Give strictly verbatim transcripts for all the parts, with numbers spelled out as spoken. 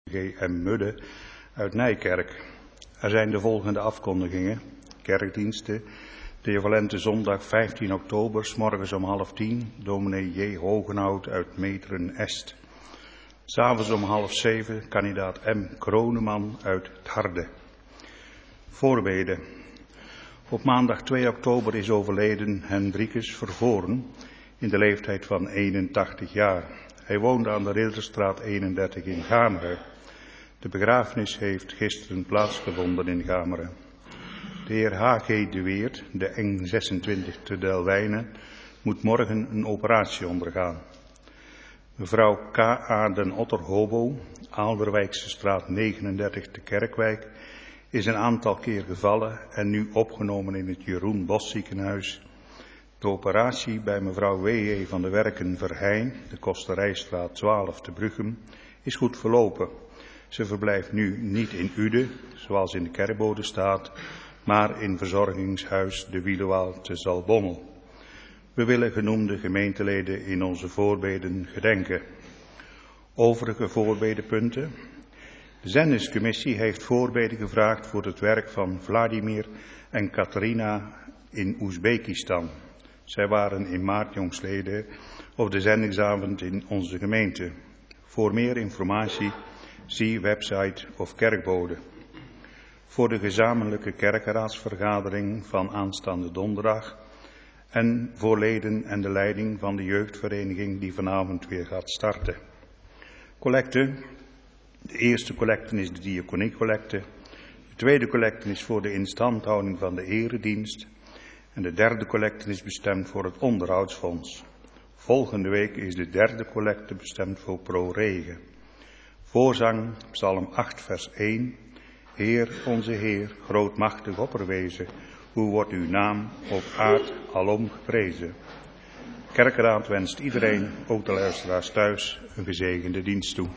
G M Mudde uit Nijkerk. Er zijn de volgende afkondigingen. Kerkdiensten. De Valente zondag vijftien oktober, 's morgens om half tien, dominee J. Hogenhout uit Meteren-Est. 'S avonds om half zeven, kandidaat M. Kroneman uit het Harde. Voorbeden. Op maandag twee oktober is overleden Hendrikus Vervoren in de leeftijd van eenentachtig jaar. Hij woonde aan de Ridderstraat eenendertig in Gameren. De begrafenis heeft gisteren plaatsgevonden in Gameren. De heer H G de Weert, de Eng zesentwintig te Delwijnen, moet morgen een operatie ondergaan. Mevrouw K A den Otter Hobo, Aalderwijkse straat negenendertig te Kerkwijk, is een aantal keer gevallen en nu opgenomen in het Jeroen Bos ziekenhuis. De operatie bij mevrouw W J van de Werken Verheijn, de Kosterijstraat twaalf te Bruchem, is goed verlopen. Ze verblijft nu niet in Ude, zoals in de kerkbode staat, maar in verzorgingshuis de Wielewaal te Zalbommel. We willen genoemde gemeenteleden in onze voorbeden gedenken. Overige voorbedenpunten. De zendingscommissie heeft voorbeden gevraagd voor het werk van Vladimir en Katrina in Oezbekistan. Zij waren in maart jongstleden op de zendingsavond in onze gemeente. Voor meer informatie zie website of kerkbode. Voor de gezamenlijke kerkenraadsvergadering van aanstaande donderdag en voor leden en de leiding van de jeugdvereniging die vanavond weer gaat starten. Collecte. De eerste collecte is de diaconiecollecte. De tweede collecte is voor de instandhouding van de eredienst. En de derde collecte is bestemd voor het onderhoudsfonds. Volgende week is de derde collecte bestemd voor ProRegen. Voorzang, Psalm acht vers één. Heer, onze Heer, grootmachtig opperwezen, hoe wordt uw naam op aard alom geprezen. Kerkenraad wenst iedereen, ook de luisteraars thuis, een gezegende dienst toe.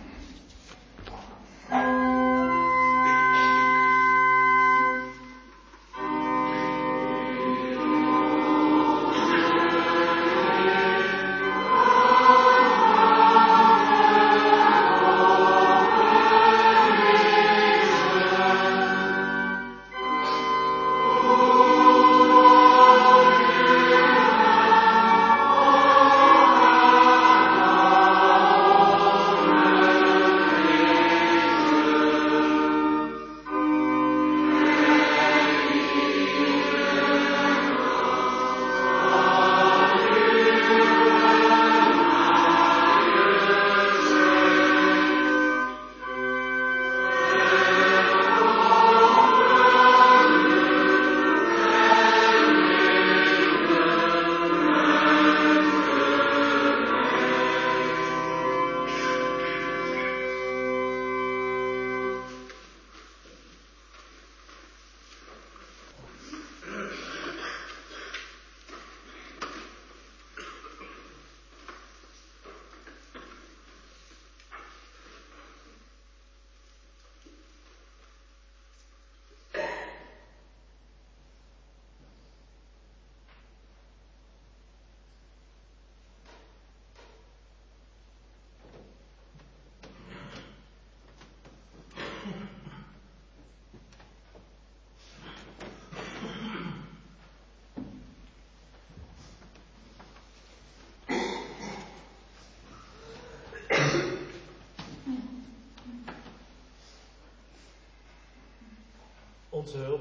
Onze hulp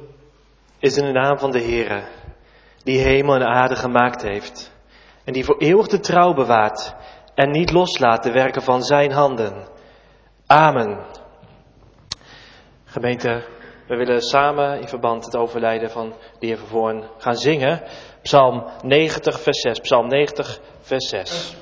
is in de naam van de Heere, die hemel en aarde gemaakt heeft en die voor eeuwig de trouw bewaart en niet loslaat de werken van zijn handen. Amen. Gemeente, we willen samen in verband het overlijden van de heer Vervoorn gaan zingen. Psalm negentig vers zes. Psalm negentig vers zes.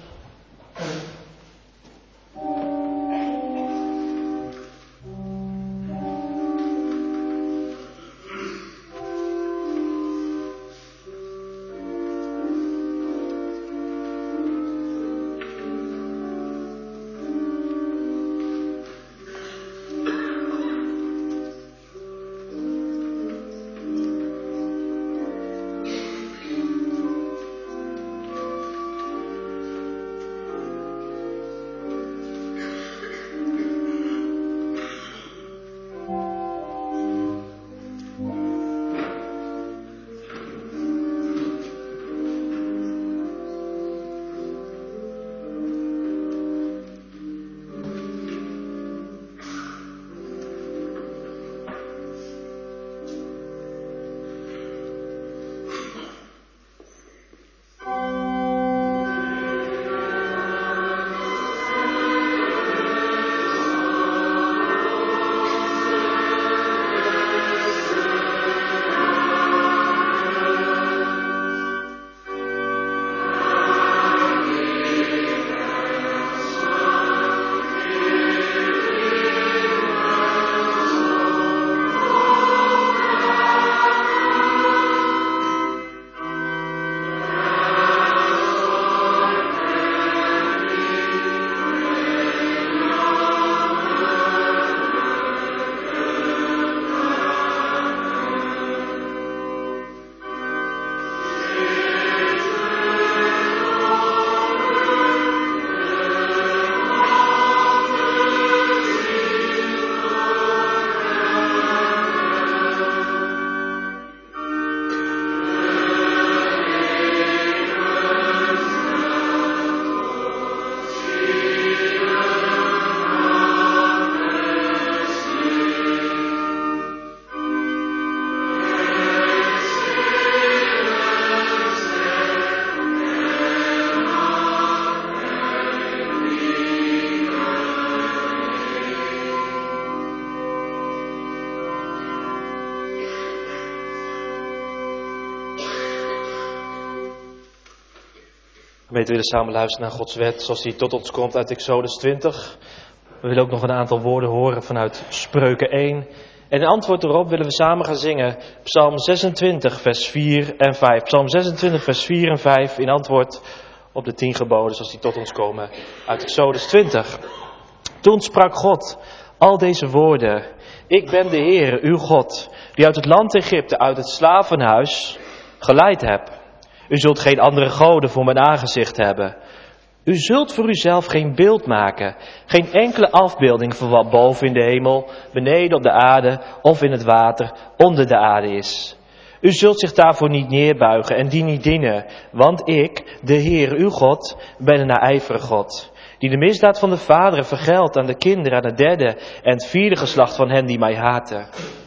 We willen samen luisteren naar Gods wet zoals die tot ons komt uit Exodus twintig. We willen ook nog een aantal woorden horen vanuit Spreuken één. En in antwoord erop willen we samen gaan zingen Psalm zesentwintig vers vier en vijf. Psalm zesentwintig vers vier en vijf in antwoord op de tien geboden zoals die tot ons komen uit Exodus twintig. Toen sprak God al deze woorden. Ik ben de Heere, uw God, die uit het land Egypte, uit het slavenhuis geleid heb. U zult geen andere goden voor mijn aangezicht hebben. U zult voor uzelf geen beeld maken, geen enkele afbeelding van wat boven in de hemel, beneden op de aarde of in het water onder de aarde is. U zult zich daarvoor niet neerbuigen en die niet dienen, want ik, de Heer uw God, ben een naijverige God, die de misdaad van de vaderen vergeldt aan de kinderen, aan het derde en het vierde geslacht van hen die mij haten.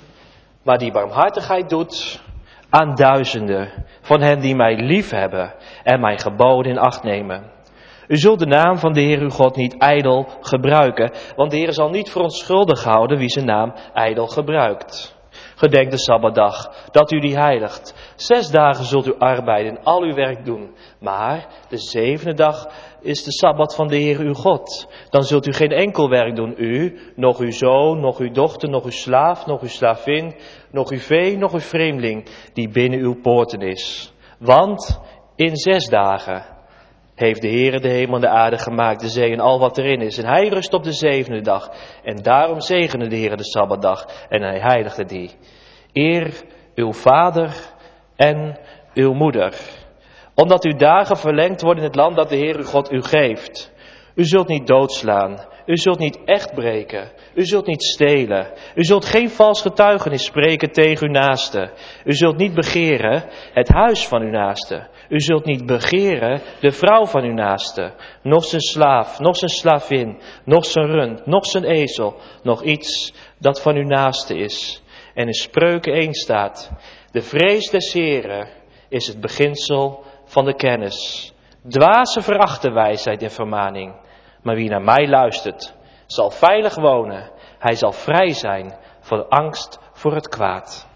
Maar die barmhartigheid doet aan duizenden van hen die mij lief hebben en mijn geboden in acht nemen. U zult de naam van de Heer uw God niet ijdel gebruiken, want de Heer zal niet verontschuldigd houden wie zijn naam ijdel gebruikt. Gedenk de Sabbatdag, dat u die heiligt. Zes dagen zult u arbeiden en al uw werk doen. Maar de zevende dag is de Sabbat van de Heer uw God. Dan zult u geen enkel werk doen, u, nog uw zoon, nog uw dochter, nog uw slaaf, nog uw slavin, nog uw vee, nog uw vreemdeling, die binnen uw poorten is. Want in zes dagen heeft de Heere de hemel en de aarde gemaakt, de zee en al wat erin is. En hij rust op de zevende dag. En daarom zegende de Heere de Sabbatdag en hij heiligde die. Eer uw vader en uw moeder. Omdat uw dagen verlengd worden in het land dat de Heer uw God u geeft. U zult niet doodslaan. U zult niet echt breken. U zult niet stelen. U zult geen vals getuigenis spreken tegen uw naaste. U zult niet begeren het huis van uw naaste. U zult niet begeren de vrouw van uw naaste. Nog zijn slaaf, nog zijn slavin, nog zijn rund, nog zijn ezel. Nog iets dat van uw naaste is. En in Spreuken één staat: de vrees des Heren is het beginsel van de kennis. Dwazen verachten wijsheid en vermaning. Maar wie naar mij luistert, zal veilig wonen. Hij zal vrij zijn van angst voor het kwaad.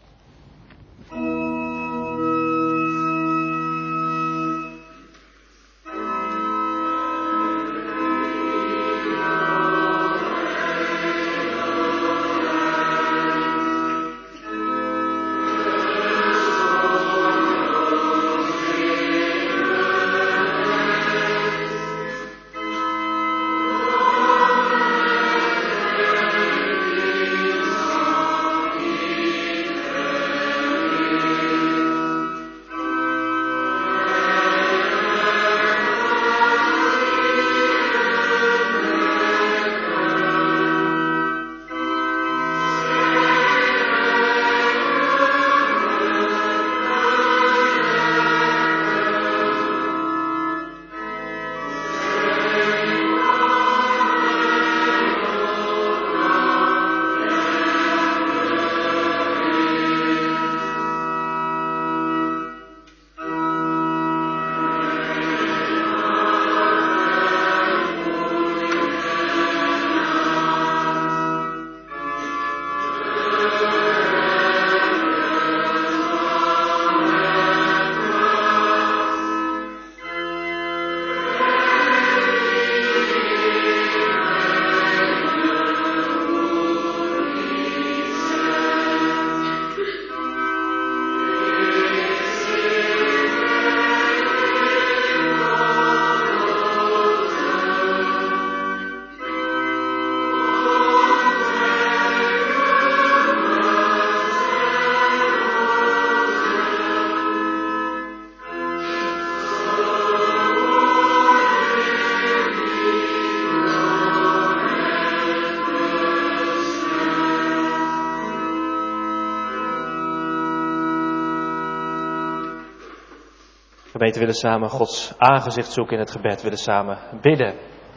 Gemeente, willen samen Gods aangezicht zoeken in het gebed, willen samen bidden.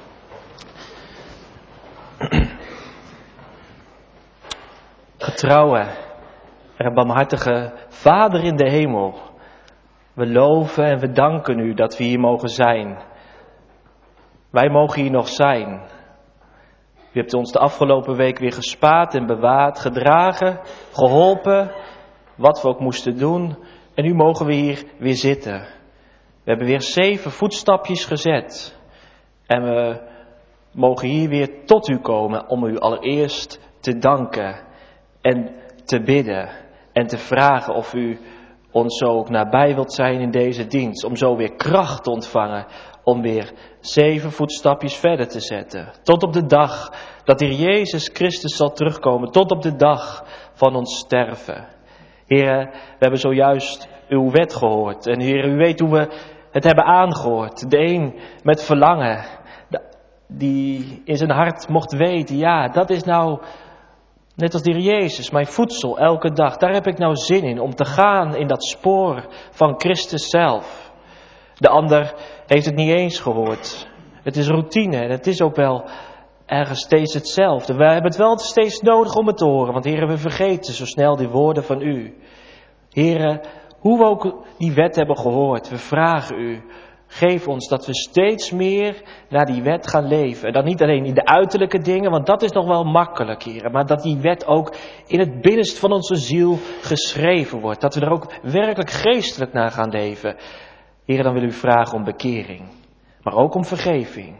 Getrouwe en barmhartige Vader in de hemel, we loven en we danken u dat we hier mogen zijn. Wij mogen hier nog zijn. U hebt ons de afgelopen week weer gespaard en bewaard, gedragen, geholpen, wat we ook moesten doen. En nu mogen we hier weer zitten. We hebben weer zeven voetstapjes gezet. En we mogen hier weer tot u komen om u allereerst te danken en te bidden. En te vragen of u ons zo ook nabij wilt zijn in deze dienst. Om zo weer kracht te ontvangen. Om weer zeven voetstapjes verder te zetten. Tot op de dag dat de Heer Jezus Christus zal terugkomen. Tot op de dag van ons sterven. Heer, we hebben zojuist uw wet gehoord. En Heer, u weet hoe we het hebben aangehoord. De een met verlangen. Die in zijn hart mocht weten. Ja, dat is nou... Net als de Heer Jezus, mijn voedsel elke dag. Daar heb ik nou zin in, om te gaan in dat spoor van Christus zelf. De ander heeft het niet eens gehoord. Het is routine en het is ook wel ergens steeds hetzelfde. We hebben het wel steeds nodig om het te horen. Want Heer, we vergeten zo snel die woorden van u. Heer, hoe we ook die wet hebben gehoord. We vragen u. Geef ons dat we steeds meer naar die wet gaan leven. En dan niet alleen in de uiterlijke dingen, want dat is nog wel makkelijk, Heer. Maar dat die wet ook in het binnenst van onze ziel geschreven wordt. Dat we er ook werkelijk geestelijk naar gaan leven. Heer, dan wil u vragen om bekering. Maar ook om vergeving.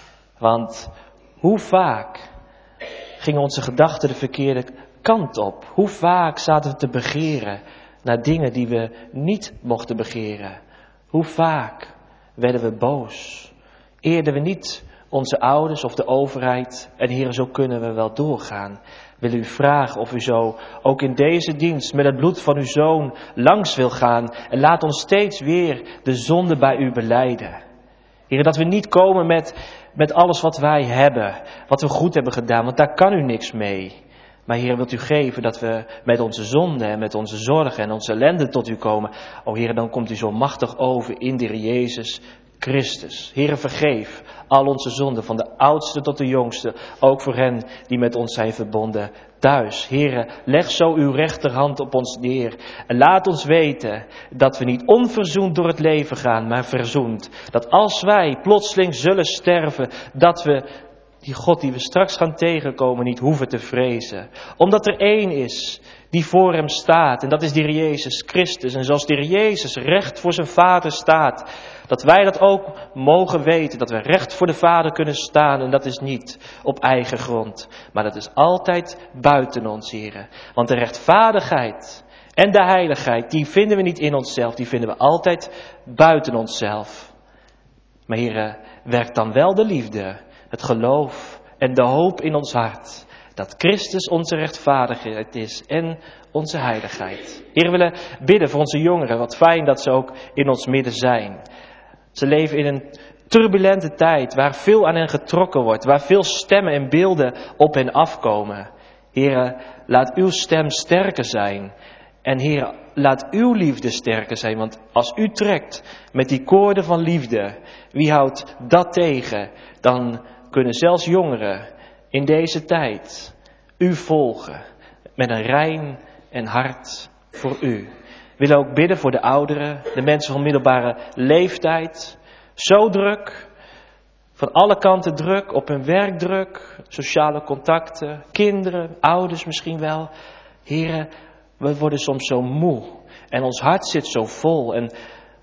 Want hoe vaak gingen onze gedachten de verkeerde kant op? Hoe vaak zaten we te begeren naar dingen die we niet mochten begeren? Hoe vaak werden we boos? Eerden we niet onze ouders of de overheid? En Heer, zo kunnen we wel doorgaan. Wil u vragen of u zo ook in deze dienst met het bloed van uw Zoon langs wil gaan. En laat ons steeds weer de zonde bij u belijden. Heer, dat we niet komen met, met alles wat wij hebben. Wat we goed hebben gedaan, want daar kan u niks mee. Maar Heer, wilt u geven dat we met onze zonde en met onze zorgen en onze ellende tot u komen. O Heer, dan komt u zo machtig over in de Heer Jezus Christus. Heer, vergeef al onze zonden, van de oudste tot de jongste. Ook voor hen die met ons zijn verbonden thuis. Heer, leg zo uw rechterhand op ons neer. En laat ons weten dat we niet onverzoend door het leven gaan, maar verzoend. Dat als wij plotseling zullen sterven, dat we die God die we straks gaan tegenkomen niet hoeven te vrezen. Omdat er één is die voor hem staat. En dat is de Heer Jezus Christus. En zoals de Heer Jezus recht voor zijn Vader staat. Dat wij dat ook mogen weten. Dat we recht voor de Vader kunnen staan. En dat is niet op eigen grond. Maar dat is altijd buiten ons, Heer. Want de rechtvaardigheid en de heiligheid, die vinden we niet in onszelf. Die vinden we altijd buiten onszelf. Maar Heer, werkt dan wel de liefde, het geloof en de hoop in ons hart. Dat Christus onze rechtvaardigheid is en onze heiligheid. Heer, we willen bidden voor onze jongeren. Wat fijn dat ze ook in ons midden zijn. Ze leven in een turbulente tijd waar veel aan hen getrokken wordt. Waar veel stemmen en beelden op hen afkomen. Heer, laat uw stem sterker zijn. En Heer, laat uw liefde sterker zijn. Want als u trekt met die koorden van liefde, wie houdt dat tegen? Dan kunnen zelfs jongeren in deze tijd u volgen met een rein en hart voor u. We willen ook bidden voor de ouderen, de mensen van middelbare leeftijd. Zo druk, van alle kanten druk, op hun werk druk, sociale contacten, kinderen, ouders misschien wel. Heren, we worden soms zo moe en ons hart zit zo vol. En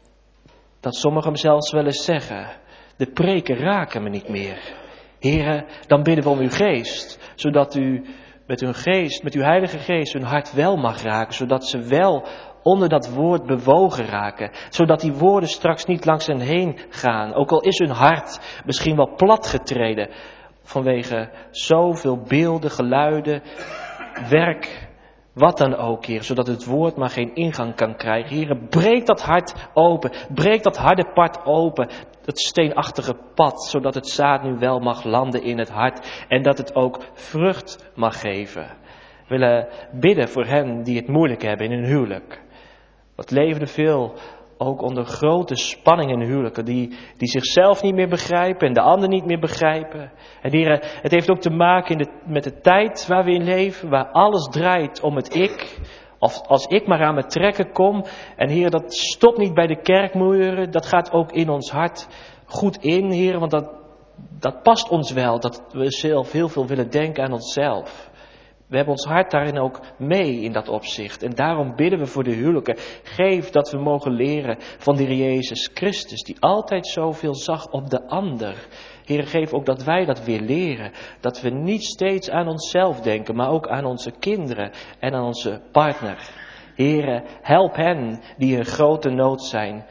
dat sommigen zelfs wel eens zeggen, de preken raken me niet meer. Heren, dan bidden we om uw geest, zodat u met uw geest, met uw heilige geest, hun hart wel mag raken. Zodat ze wel onder dat woord bewogen raken. Zodat die woorden straks niet langs hen heen gaan. Ook al is hun hart misschien wel platgetreden vanwege zoveel beelden, geluiden, werk, wat dan ook, Heer, zodat het woord maar geen ingang kan krijgen. Heer, breek dat hart open, breek dat harde pad open, dat steenachtige pad, zodat het zaad nu wel mag landen in het hart en dat het ook vrucht mag geven. We willen bidden voor hen die het moeilijk hebben in hun huwelijk. Wat leven er veel, ook onder grote spanning in huwelijken, die, die zichzelf niet meer begrijpen en de ander niet meer begrijpen. En Heer, het heeft ook te maken in de, met de tijd waar we in leven, waar alles draait om het ik. Of als ik maar aan mijn trekken kom. En Heer, dat stopt niet bij de kerkmuren, dat gaat ook in ons hart goed in, Heer, want dat, dat past ons wel, dat we zelf heel veel willen denken aan onszelf. We hebben ons hart daarin ook mee in dat opzicht. En daarom bidden we voor de huwelijken. Geef dat we mogen leren van de Heer Jezus Christus, die altijd zoveel zag op de ander. Heer, geef ook dat wij dat weer leren. Dat we niet steeds aan onszelf denken, maar ook aan onze kinderen en aan onze partner. Heer, help hen die in grote nood zijn.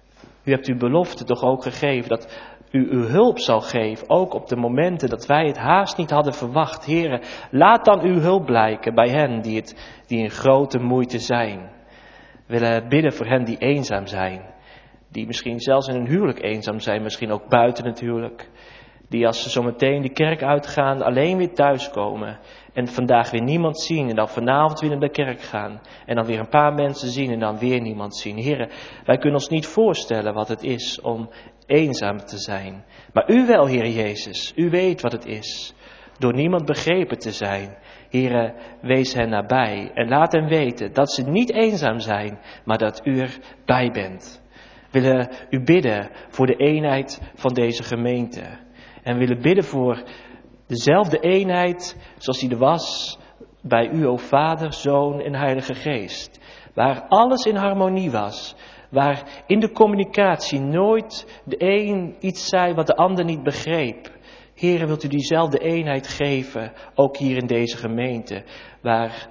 U hebt uw belofte toch ook gegeven dat u uw hulp zal geven, ook op de momenten dat wij het haast niet hadden verwacht. Heere, laat dan uw hulp blijken bij hen die, het, die in grote moeite zijn. We willen bidden voor hen die eenzaam zijn. Die misschien zelfs in hun huwelijk eenzaam zijn, misschien ook buiten het huwelijk. Die als ze zo meteen de kerk uitgaan alleen weer thuiskomen. En vandaag weer niemand zien en dan vanavond weer naar de kerk gaan. En dan weer een paar mensen zien en dan weer niemand zien. Heren, wij kunnen ons niet voorstellen wat het is om eenzaam te zijn. Maar u wel, Heer Jezus, u weet wat het is. Door niemand begrepen te zijn. Heren, wees hen nabij en laat hen weten dat ze niet eenzaam zijn, maar dat u erbij bent. We willen u bidden voor de eenheid van deze gemeente. En we willen bidden voor dezelfde eenheid zoals die er was bij u, o Vader, Zoon en Heilige Geest. Waar alles in harmonie was. Waar in de communicatie nooit de een iets zei wat de ander niet begreep. Heere, wilt u diezelfde eenheid geven, ook hier in deze gemeente. Waar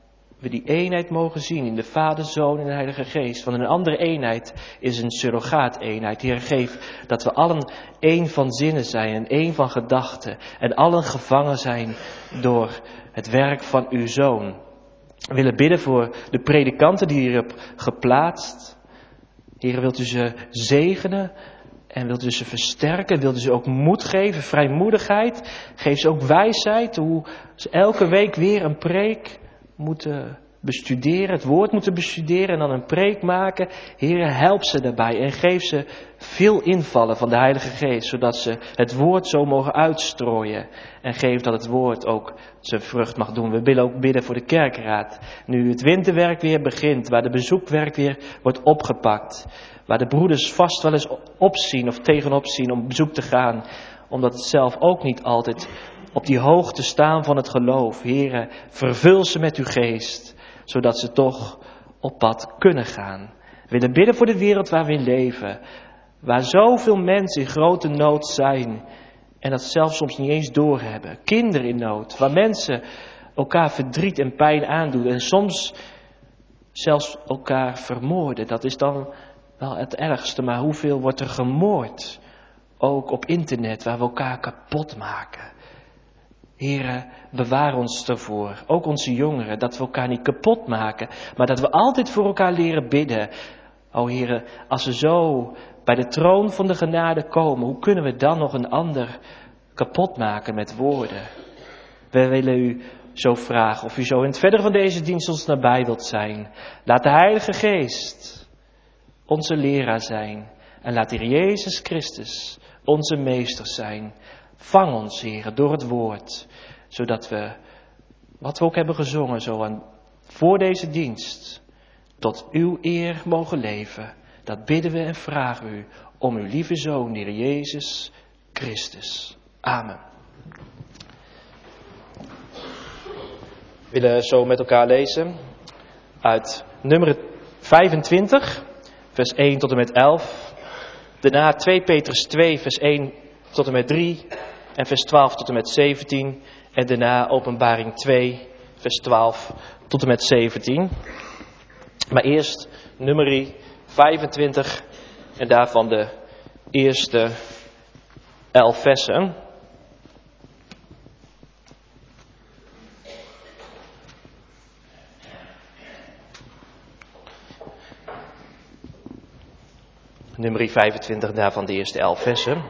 we die eenheid mogen zien in de Vader, Zoon en de Heilige Geest. Want een andere eenheid is een surrogaat-eenheid. Heer, geef dat we allen één van zinnen zijn en één van gedachten. En allen gevangen zijn door het werk van uw Zoon. We willen bidden voor de predikanten die hier hebt geplaatst. Heer, wilt u ze zegenen en wilt u ze versterken? Wilt u ze ook moed geven, vrijmoedigheid? Geef ze ook wijsheid, hoe ze elke week weer een preek moeten bestuderen, het woord moeten bestuderen en dan een preek maken. Heer, help ze daarbij en geef ze veel invallen van de Heilige Geest, zodat ze het woord zo mogen uitstrooien. En geef dat het woord ook zijn vrucht mag doen. We willen ook bidden voor de kerkraad. Nu het winterwerk weer begint, waar de bezoekwerk weer wordt opgepakt. Waar de broeders vast wel eens opzien of tegenop zien om op bezoek te gaan. Omdat het zelf ook niet altijd op die hoogte staan van het geloof. Heere, vervul ze met uw geest, zodat ze toch op pad kunnen gaan. We willen bidden voor de wereld waar we in leven. Waar zoveel mensen in grote nood zijn. En dat zelfs soms niet eens doorhebben. Kinderen in nood. Waar mensen elkaar verdriet en pijn aandoen. En soms zelfs elkaar vermoorden. Dat is dan wel het ergste. Maar hoeveel wordt er gemoord? Ook op internet, waar we elkaar kapot maken. Heere, bewaar ons ervoor. Ook onze jongeren, dat we elkaar niet kapot maken. Maar dat we altijd voor elkaar leren bidden. O Heere, als we zo bij de troon van de genade komen, hoe kunnen we dan nog een ander kapot maken met woorden? We willen u zo vragen of u zo in het verder van deze dienst ons nabij wilt zijn. Laat de Heilige Geest onze leraar zijn. En laat de Heer Jezus Christus onze meester zijn. Vang ons, Heer, door het woord. Zodat we, wat we ook hebben gezongen, zo aan, voor deze dienst, tot uw eer mogen leven. Dat bidden we en vragen u om uw lieve Zoon, de Heer Jezus Christus. Amen. We willen zo met elkaar lezen uit nummer vijfentwintig, vers één tot en met elf. Daarna twee Petrus twee, vers één tot en met drie en vers twaalf tot en met zeventien. En daarna Openbaring twee, vers twaalf tot en met zeventien. Maar eerst nummer vijfentwintig en daarvan de eerste elf versen. Nummer vijfentwintig, daarvan de eerste elf versen.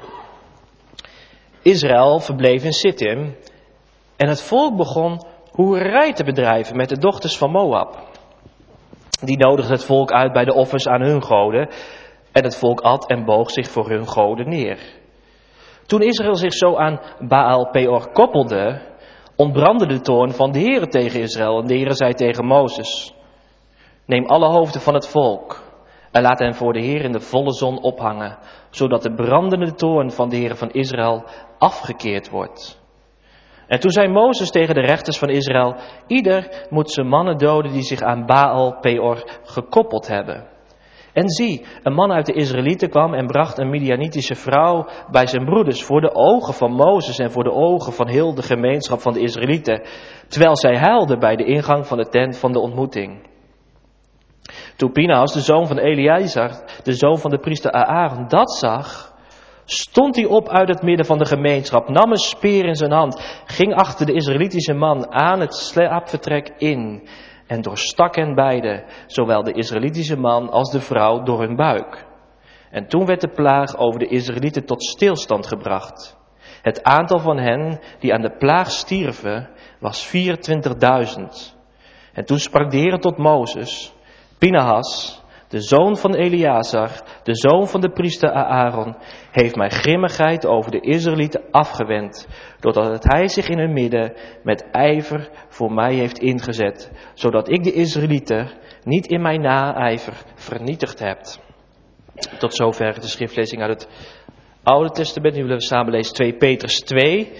Israël verbleef in Sittim en het volk begon hoererij te bedrijven met de dochters van Moab. Die nodigden het volk uit bij de offers aan hun goden en het volk at en boog zich voor hun goden neer. Toen Israël zich zo aan Baal Peor koppelde, ontbrandde de toorn van de Heere tegen Israël en de Heere zei tegen Mozes: neem alle hoofden van het volk en laat hen voor de Heer in de volle zon ophangen, zodat de brandende toorn van de Heer van Israël afgekeerd wordt. En toen zei Mozes tegen de rechters van Israël: ieder moet zijn mannen doden die zich aan Baal Peor gekoppeld hebben. En zie, een man uit de Israëlieten kwam en bracht een Midianitische vrouw bij zijn broeders voor de ogen van Mozes en voor de ogen van heel de gemeenschap van de Israëlieten, terwijl zij huilden bij de ingang van de tent van de ontmoeting. Toen Pinhas, de zoon van Eleazar, de zoon van de priester Aaron, dat zag, stond hij op uit het midden van de gemeenschap, nam een speer in zijn hand, ging achter de Israëlitische man aan het slaapvertrek in en doorstak hen beiden, zowel de Israëlitische man als de vrouw, door hun buik. En toen werd de plaag over de Israëlieten tot stilstand gebracht. Het aantal van hen die aan de plaag stierven was vierentwintigduizend. En toen sprak de Heer tot Mozes: Pinhas, de zoon van Eleazar, de zoon van de priester Aaron, heeft mij grimmigheid over de Israëlieten afgewend, doordat hij zich in hun midden met ijver voor mij heeft ingezet, zodat ik de Israëlieten niet in mijn naijver vernietigd heb. Tot zover de schriftlezing uit het Oude Testament. Nu willen we samen lezen twee Petrus twee,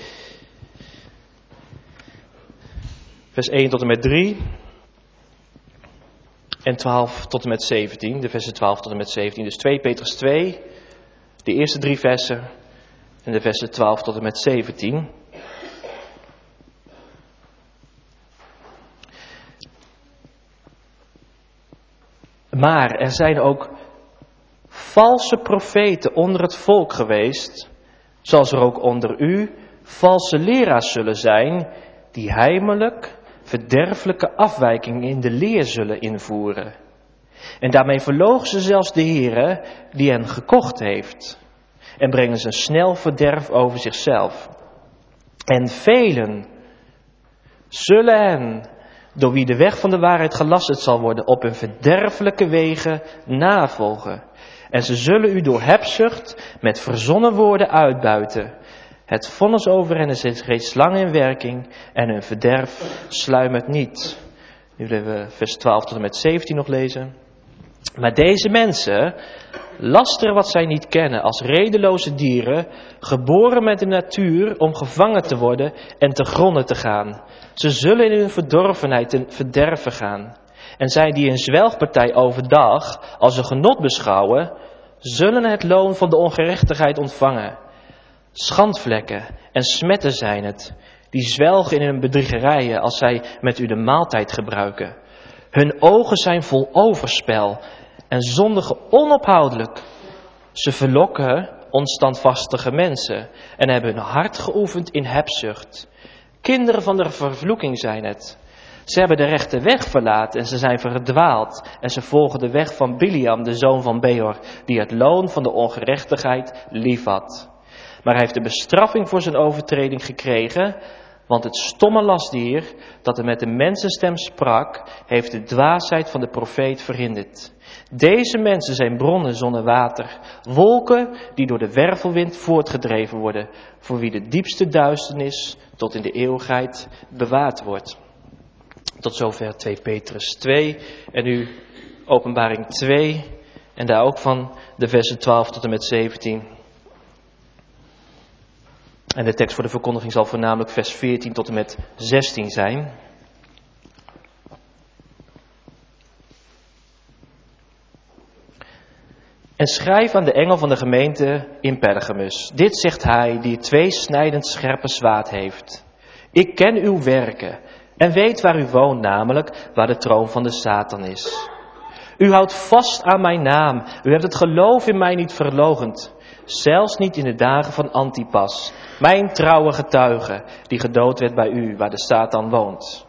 vers één tot en met drie. En twaalf tot en met zeventien, de versen twaalf tot en met zeventien. Dus twee Petrus twee, de eerste drie versen en de versen twaalf tot en met zeventien. Maar er zijn ook valse profeten onder het volk geweest, zoals er ook onder u valse leraars zullen zijn, die heimelijk verderfelijke afwijkingen in de leer zullen invoeren. En daarmee verloochenen ze zelfs de Heere die hen gekocht heeft, en brengen ze een snel verderf over zichzelf. En velen zullen hen, door wie de weg van de waarheid gelasterd zal worden, op hun verderfelijke wegen navolgen. En ze zullen u door hebzucht met verzonnen woorden uitbuiten. Het vonnis over hen is reeds lang in werking en hun verderf sluimert niet. Nu willen we vers twaalf tot en met zeventien nog lezen. Maar deze mensen lasteren wat zij niet kennen als redeloze dieren, geboren met de natuur om gevangen te worden en te gronden te gaan. Ze zullen in hun verdorvenheid ten verderven gaan. En zij die een zwelgpartij overdag als een genot beschouwen, zullen het loon van de ongerechtigheid ontvangen. Schandvlekken en smetten zijn het, die zwelgen in hun bedriegerijen als zij met u de maaltijd gebruiken. Hun ogen zijn vol overspel en zondigen onophoudelijk. Ze verlokken onstandvastige mensen en hebben hun hart geoefend in hebzucht. Kinderen van de vervloeking zijn het. Ze hebben de rechte weg verlaten en ze zijn verdwaald en ze volgen de weg van Biliam, de zoon van Beor, die het loon van de ongerechtigheid liefhad. Maar hij heeft de bestraffing voor zijn overtreding gekregen, want het stomme lastdier dat er met de mensenstem sprak, heeft de dwaasheid van de profeet verhinderd. Deze mensen zijn bronnen zonder water, wolken die door de wervelwind voortgedreven worden, voor wie de diepste duisternis tot in de eeuwigheid bewaard wordt. Tot zover twee Petrus twee en nu Openbaring twee en daar ook van de versen twaalf tot en met zeventien. En de tekst voor de verkondiging zal voornamelijk vers veertien tot en met zestien zijn. En schrijf aan de engel van de gemeente in Pergamus. Dit zegt hij die het tweesnijdend scherpe zwaard heeft. Ik ken uw werken en weet waar u woont, namelijk waar de troon van de Satan is. U houdt vast aan mijn naam. U hebt het geloof in mij niet verloochend. Zelfs niet in de dagen van Antipas, mijn trouwe getuige, die gedood werd bij u, waar de Satan woont.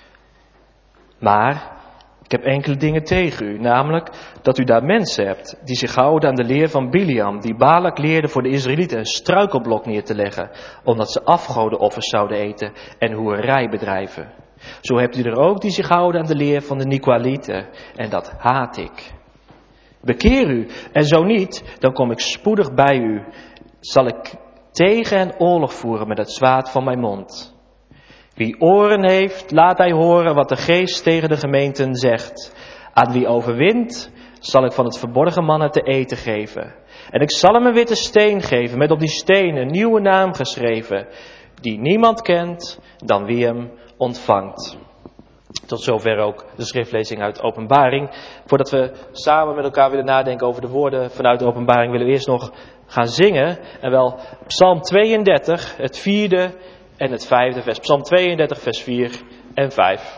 Maar ik heb enkele dingen tegen u, namelijk dat u daar mensen hebt die zich houden aan de leer van Biliam, die Balak leerde voor de Israëlieten een struikelblok neer te leggen, omdat ze afgodenoffers zouden eten en hoererij bedrijven. Zo hebt u er ook die zich houden aan de leer van de Nicolaieten, en dat haat ik. Bekeer u, en zo niet, dan kom ik spoedig bij u. Zal ik tegen hen oorlog voeren met het zwaard van mijn mond. Wie oren heeft, laat hij horen wat de geest tegen de gemeenten zegt. Aan wie overwint, zal ik van het verborgen mannen te eten geven. En ik zal hem een witte steen geven, met op die steen een nieuwe naam geschreven, die niemand kent dan wie hem ontvangt. Tot zover ook de schriftlezing uit Openbaring. Voordat we samen met elkaar willen nadenken over de woorden vanuit de Openbaring, willen we eerst nog gaan zingen. En wel Psalm tweeëndertig, het vierde en het vijfde vers. Psalm tweeëndertig, vers vier en vijf.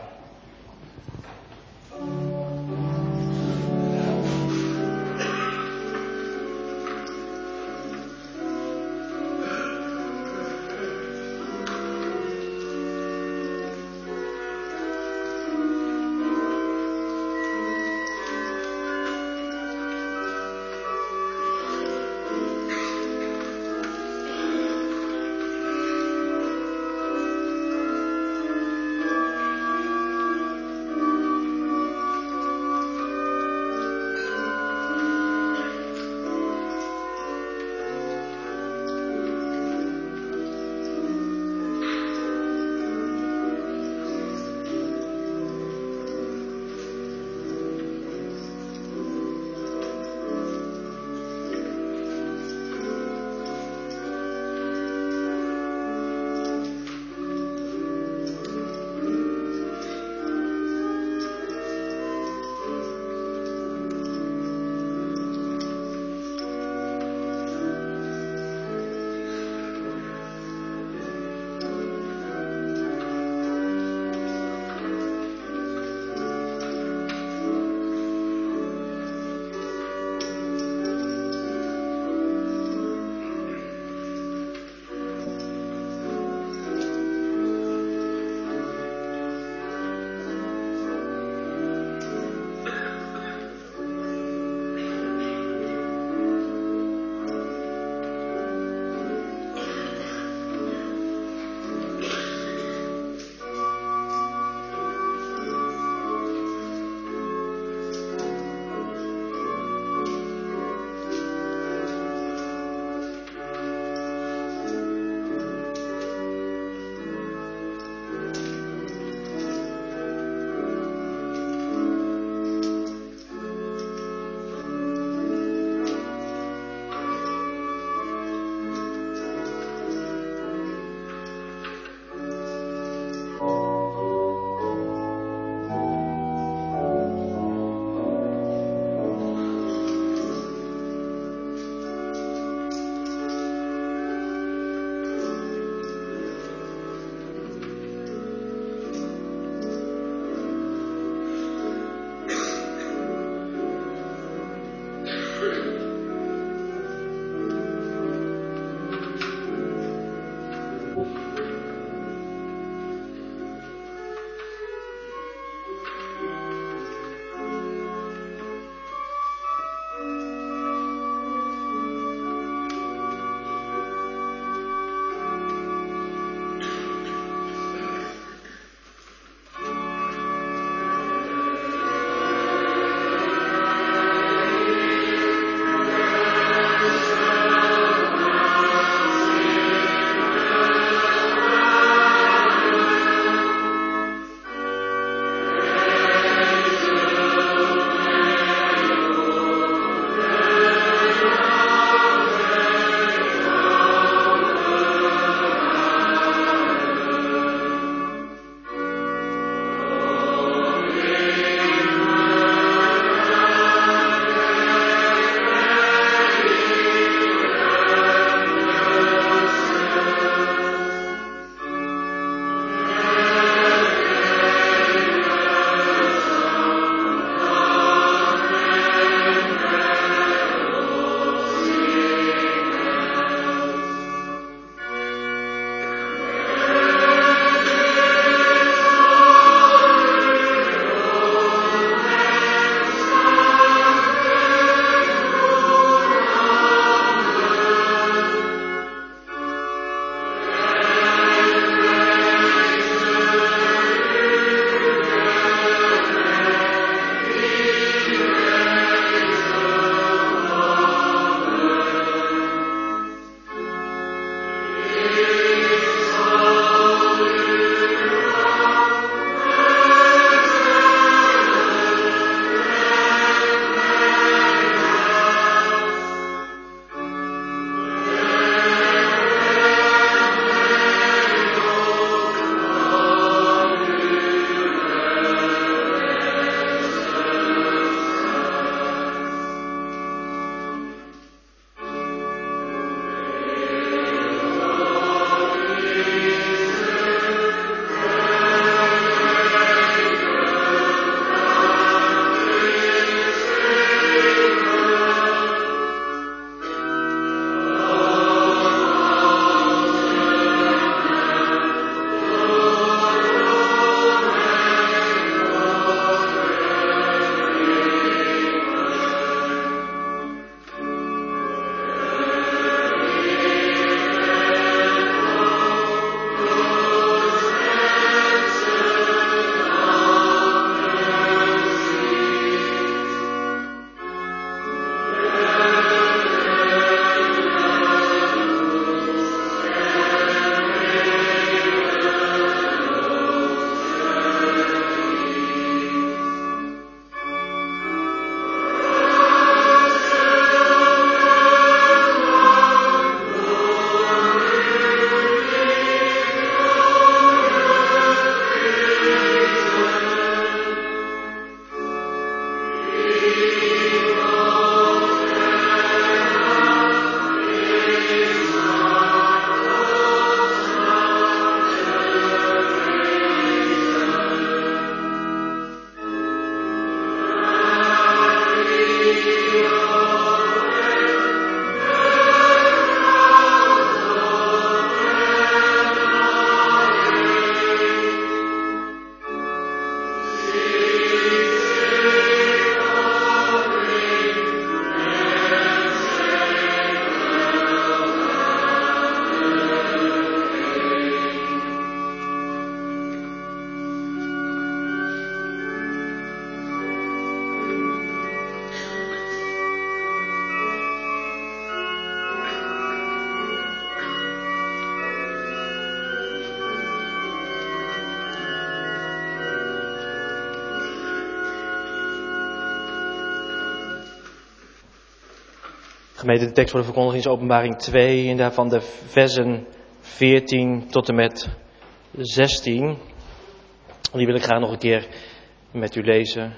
Gemeente, de tekst voor de verkondiging is Openbaring twee en daarvan de versen veertien tot en met zestien. Die wil ik graag nog een keer met u lezen.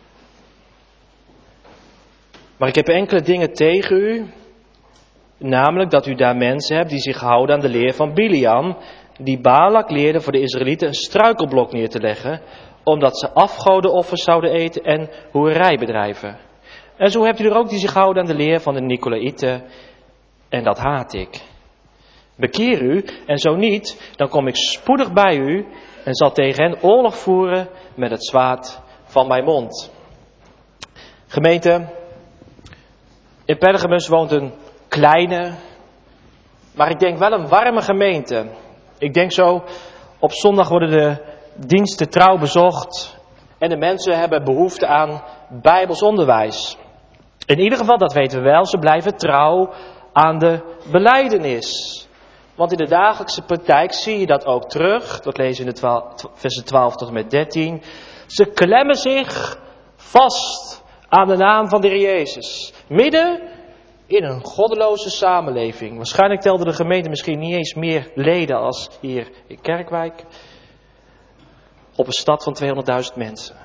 Maar ik heb enkele dingen tegen u, namelijk dat u daar mensen hebt die zich houden aan de leer van Biliam, die Balak leerde voor de Israëlieten een struikelblok neer te leggen, omdat ze afgodenoffers zouden eten en hoererij bedrijven. En zo hebt u er ook die zich houden aan de leer van de Nicolaïten, en dat haat ik. Bekeer u, en zo niet, dan kom ik spoedig bij u en zal tegen hen oorlog voeren met het zwaard van mijn mond. Gemeente, in Pergamus woont een kleine, maar ik denk wel een warme gemeente. Ik denk zo, op zondag worden de diensten trouw bezocht en de mensen hebben behoefte aan Bijbels onderwijs. In ieder geval, dat weten we wel, ze blijven trouw aan de belijdenis. Want in de dagelijkse praktijk zie je dat ook terug. Dat lezen we in de versen twaalf tot en met dertien. Ze klemmen zich vast aan de naam van de Heer Jezus. Midden in een goddeloze samenleving. Waarschijnlijk telde de gemeente misschien niet eens meer leden als hier in Kerkwijk. Op een stad van tweehonderdduizend mensen.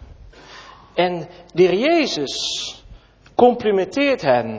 En de Heer Jezus complimenteert hen.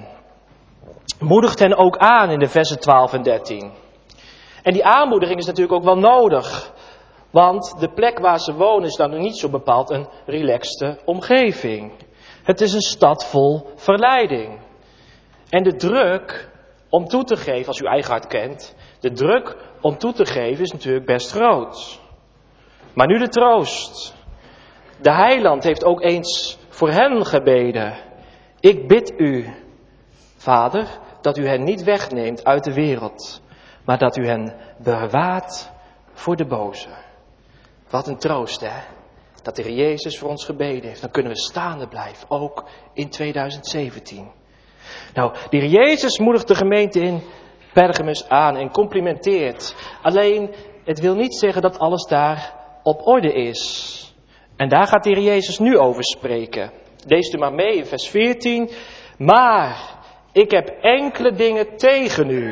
Moedigt hen ook aan in de versen twaalf en dertien. En die aanmoediging is natuurlijk ook wel nodig. Want de plek waar ze wonen is dan niet zo bepaald een relaxte omgeving. Het is een stad vol verleiding. En de druk om toe te geven, als u eigen hart kent, de druk om toe te geven is natuurlijk best groot. Maar nu de troost. De Heiland heeft ook eens voor hen gebeden. Ik bid u, Vader, dat u hen niet wegneemt uit de wereld, maar dat u hen bewaart voor de boze. Wat een troost, hè? Dat de Heer Jezus voor ons gebeden heeft. Dan kunnen we staande blijven, ook in tweeduizend zeventien. Nou, de Heer Jezus moedigt de gemeente in Pergamus aan en complimenteert. Alleen, het wil niet zeggen dat alles daar op orde is. En daar gaat de Heer Jezus nu over spreken. Leest u maar mee in vers veertien. Maar ik heb enkele dingen tegen u.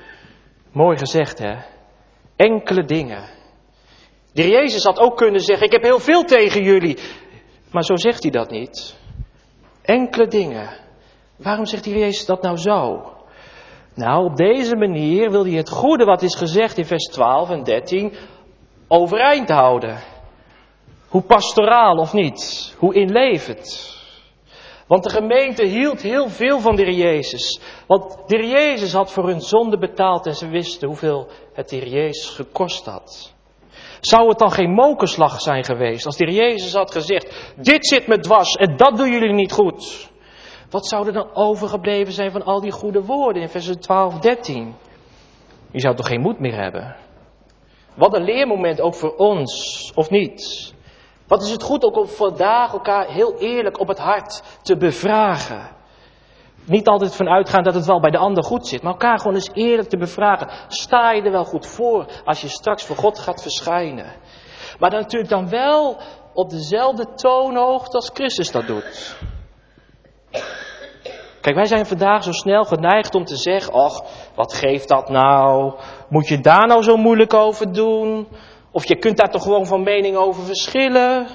Mooi gezegd, hè? Enkele dingen. De Heer Jezus had ook kunnen zeggen, ik heb heel veel tegen jullie. Maar zo zegt hij dat niet. Enkele dingen. Waarom zegt de Heer Jezus dat nou zo? Nou, op deze manier wil hij het goede wat is gezegd in vers twaalf en dertien overeind houden. Hoe pastoraal of niet? Hoe inlevend? Want de gemeente hield heel veel van de Heer Jezus. Want de Heer Jezus had voor hun zonde betaald en ze wisten hoeveel het de Heer Jezus gekost had. Zou het dan geen mokerslag zijn geweest als de Heer Jezus had gezegd, dit zit me dwars en dat doen jullie niet goed. Wat zou er dan overgebleven zijn van al die goede woorden in versen twaalf, dertien? Je zou toch geen moed meer hebben? Wat een leermoment ook voor ons, of niet? Wat is het goed ook om vandaag elkaar heel eerlijk op het hart te bevragen. Niet altijd van uitgaan dat het wel bij de ander goed zit, maar elkaar gewoon eens eerlijk te bevragen. Sta je er wel goed voor als je straks voor God gaat verschijnen? Maar dan natuurlijk dan wel op dezelfde toonhoogte als Christus dat doet. Kijk, wij zijn vandaag zo snel geneigd om te zeggen, och, wat geeft dat nou? Moet je daar nou zo moeilijk over doen? Of je kunt daar toch gewoon van mening over verschillen?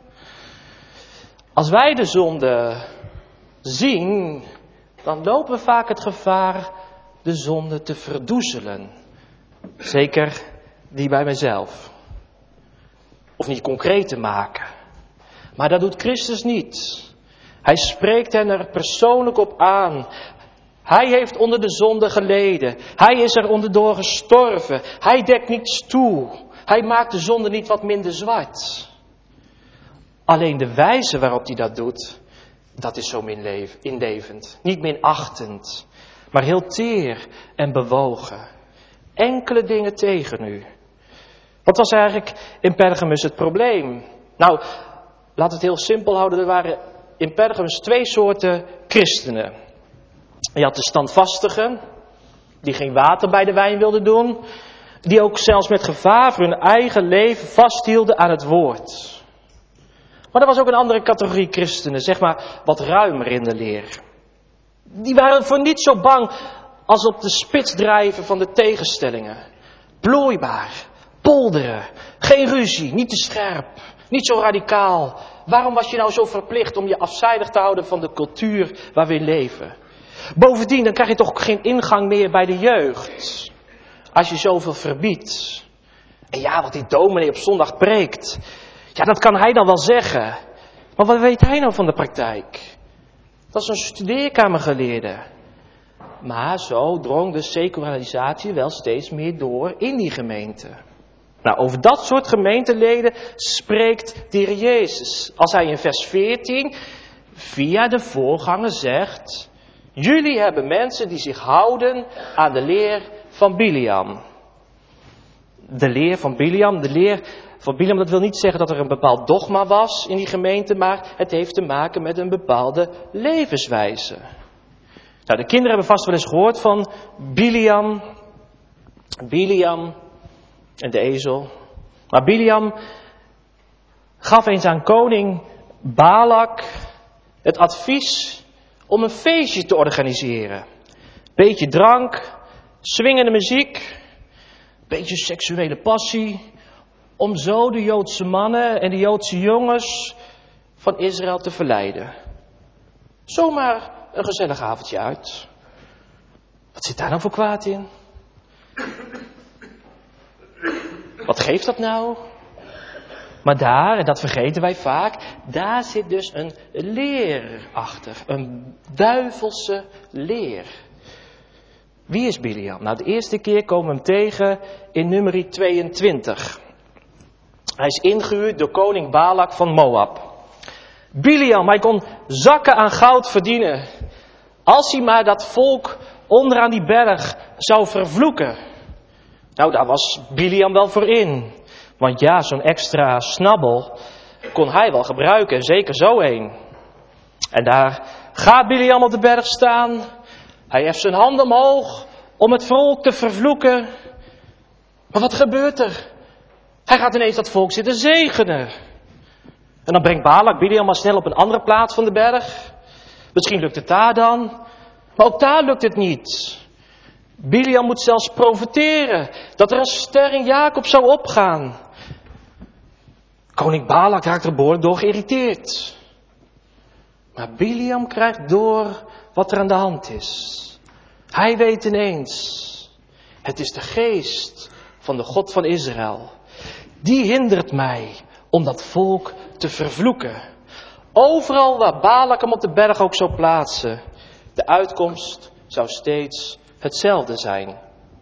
Als wij de zonde zien, dan lopen we vaak het gevaar de zonde te verdoezelen. Zeker die bij mezelf. Of niet concreet te maken. Maar dat doet Christus niet. Hij spreekt hen er persoonlijk op aan. Hij heeft onder de zonde geleden. Hij is er onderdoor gestorven. Hij dekt niets toe. Hij maakt de zonde niet wat minder zwart. Alleen de wijze waarop hij dat doet, dat is zo inlevend. Niet minachtend, maar heel teer en bewogen. Enkele dingen tegen u. Wat was eigenlijk in Pergamus het probleem? Nou, laat het heel simpel houden. Er waren in Pergamus twee soorten christenen. Je had de standvastigen, die geen water bij de wijn wilden doen. Die ook zelfs met gevaar voor hun eigen leven vasthielden aan het woord. Maar er was ook een andere categorie christenen, zeg maar wat ruimer in de leer. Die waren voor niets zo bang als op de spits drijven van de tegenstellingen. Plooibaar, polderen, geen ruzie, niet te scherp, niet zo radicaal. Waarom was je nou zo verplicht om je afzijdig te houden van de cultuur waar we in leven? Bovendien, dan krijg je toch geen ingang meer bij de jeugd. Als je zoveel verbiedt. En ja, wat die dominee op zondag preekt. Ja, dat kan hij dan wel zeggen. Maar wat weet hij nou van de praktijk? Dat is een studeerkamergeleerde. Maar zo drong de secularisatie wel steeds meer door in die gemeente. Nou, over dat soort gemeenteleden spreekt de Heer Jezus. Als hij in vers veertien via de voorganger zegt: jullie hebben mensen die zich houden aan de leer van Biliam. De leer van Biliam, de leer van Biliam, dat wil niet zeggen dat er een bepaald dogma was in die gemeente, maar het heeft te maken met een bepaalde levenswijze. Nou, de kinderen hebben vast wel eens gehoord van Biliam, Biliam en de ezel. Maar Biliam gaf eens aan koning Balak het advies om een feestje te organiseren. Beetje drank, swingende muziek, beetje seksuele passie, om zo de Joodse mannen en de Joodse jongens van Israël te verleiden. Zomaar een gezellig avondje uit. Wat zit daar nou voor kwaad in? Wat geeft dat nou? Maar daar, en dat vergeten wij vaak, daar zit dus een leer achter. Een duivelse leer. Wie is Biliam? Nou, de eerste keer komen we hem tegen in nummer tweeëntwintig. Hij is ingehuurd door koning Balak van Moab. Biliam, hij kon zakken aan goud verdienen. Als hij maar dat volk onderaan die berg zou vervloeken. Nou, daar was Biliam wel voor in. Want ja, zo'n extra snabbel kon hij wel gebruiken. Zeker zo een. En daar gaat Biliam op de berg staan. Hij heft zijn handen omhoog om het volk te vervloeken. Maar wat gebeurt er? Hij gaat ineens dat volk zitten zegenen. En dan brengt Balak Biliam maar snel op een andere plaats van de berg. Misschien lukt het daar dan. Maar ook daar lukt het niet. Biliam moet zelfs profeteren dat er een ster in Jacob zou opgaan. Koning Balak raakt er behoorlijk door geïrriteerd. Maar Biliam krijgt door wat er aan de hand is. Hij weet ineens, het is de geest van de God van Israël. Die hindert mij om dat volk te vervloeken. Overal waar Balak hem op de berg ook zou plaatsen, de uitkomst zou steeds hetzelfde zijn.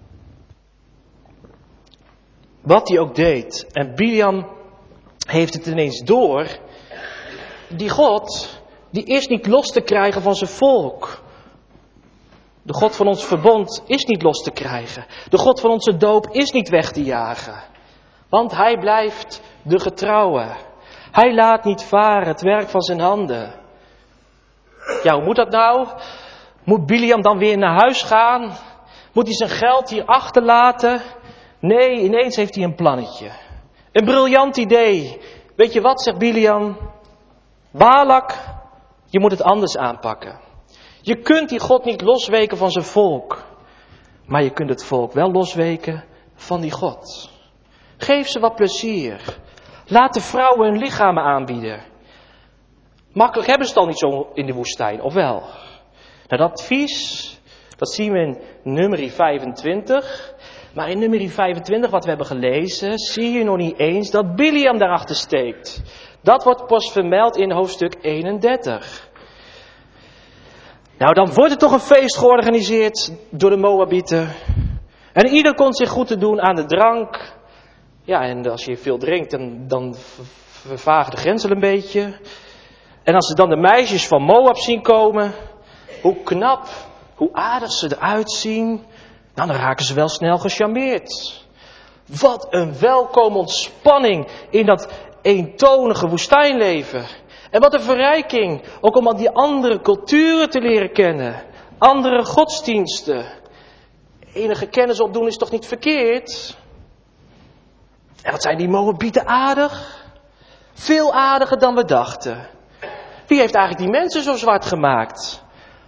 Wat hij ook deed, en Biliam heeft het ineens door, die God, die is niet los te krijgen van zijn volk. De God van ons verbond is niet los te krijgen. De God van onze doop is niet weg te jagen. Want hij blijft de getrouwe. Hij laat niet varen het werk van zijn handen. Ja, hoe moet dat nou? Moet Biliam dan weer naar huis gaan? Moet hij zijn geld hier achterlaten? Nee, ineens heeft hij een plannetje. Een briljant idee. Weet je wat, zegt Biliam? Balak, je moet het anders aanpakken. Je kunt die God niet losweken van zijn volk. Maar je kunt het volk wel losweken van die God. Geef ze wat plezier. Laat de vrouwen hun lichamen aanbieden. Makkelijk hebben ze het al niet zo in de woestijn, of wel? Nou, dat advies, dat zien we in nummer vijfentwintig. Maar in nummer vijfentwintig, wat we hebben gelezen, zie je nog niet eens dat Biliam daarachter steekt. Dat wordt pas vermeld in hoofdstuk eenendertig. Nou, dan wordt er toch een feest georganiseerd door de Moabieten. En ieder kon zich goed te doen aan de drank. Ja, en als je veel drinkt, dan, dan vervagen de grenzen een beetje. En als ze dan de meisjes van Moab zien komen, hoe knap, hoe aardig ze eruit zien, nou, dan raken ze wel snel gecharmeerd. Wat een welkome ontspanning in dat eentonige woestijnleven. En wat een verrijking, ook om al die andere culturen te leren kennen. Andere godsdiensten. Enige kennis opdoen is toch niet verkeerd? En wat zijn die Moabieten aardig? Veel aardiger dan we dachten. Wie heeft eigenlijk die mensen zo zwart gemaakt?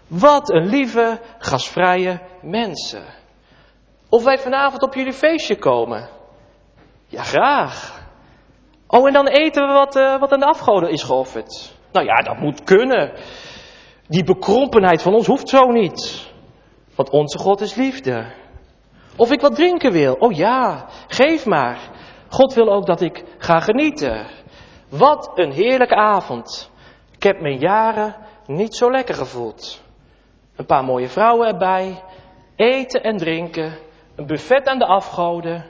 Wat een lieve, gastvrije mensen. Of wij vanavond op jullie feestje komen. Ja, graag. Oh, en dan eten we wat, uh, wat aan de afgoden is geofferd. Nou ja, dat moet kunnen. Die bekrompenheid van ons hoeft zo niet. Want onze God is liefde. Of ik wat drinken wil. Oh ja, geef maar. God wil ook dat ik ga genieten. Wat een heerlijke avond. Ik heb me in jaren niet zo lekker gevoeld. Een paar mooie vrouwen erbij. Eten en drinken. Een buffet aan de afgoden.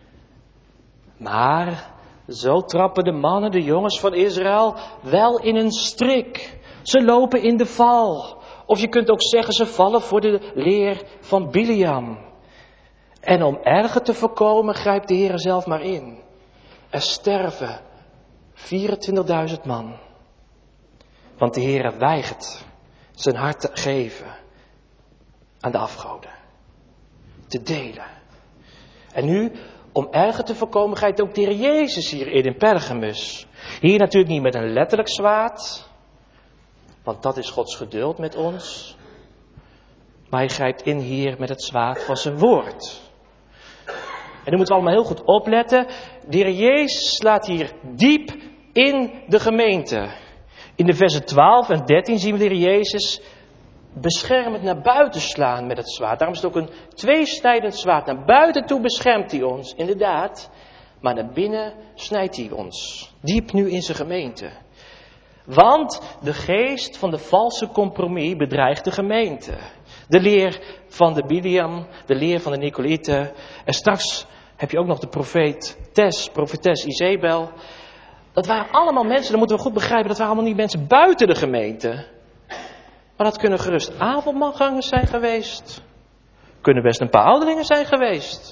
Maar zo trappen de mannen, de jongens van Israël, wel in een strik. Ze lopen in de val. Of je kunt ook zeggen, ze vallen voor de leer van Biliam. En om erger te voorkomen, grijpt de Heer zelf maar in. Er sterven vierentwintigduizend man. Want de Heer weigert zijn hart te geven aan de afgoden. Te delen. En nu, om erger te voorkomen, grijpt ook de Heer Jezus hier in Pergamus. Hier natuurlijk niet met een letterlijk zwaard. Want dat is Gods geduld met ons. Maar hij grijpt in hier met het zwaard van zijn woord. En nu moeten we allemaal heel goed opletten. De Heer Jezus slaat hier diep in de gemeente. In de versen twaalf en dertien zien we de Heer Jezus beschermend naar buiten slaan met het zwaard. Daarom is het ook een tweesnijdend zwaard. Naar buiten toe beschermt hij ons, inderdaad. Maar naar binnen snijdt hij ons. Diep nu in zijn gemeente. Want de geest van de valse compromis bedreigt de gemeente. De leer van de Biliam, de leer van de Nicolaïten. En straks heb je ook nog de profeet Tes, profetes Izebel. Dat waren allemaal mensen, dat moeten we goed begrijpen, dat waren allemaal niet mensen buiten de gemeente. Maar dat kunnen gerust avondmaalgangers zijn geweest. Kunnen best een paar ouderlingen zijn geweest.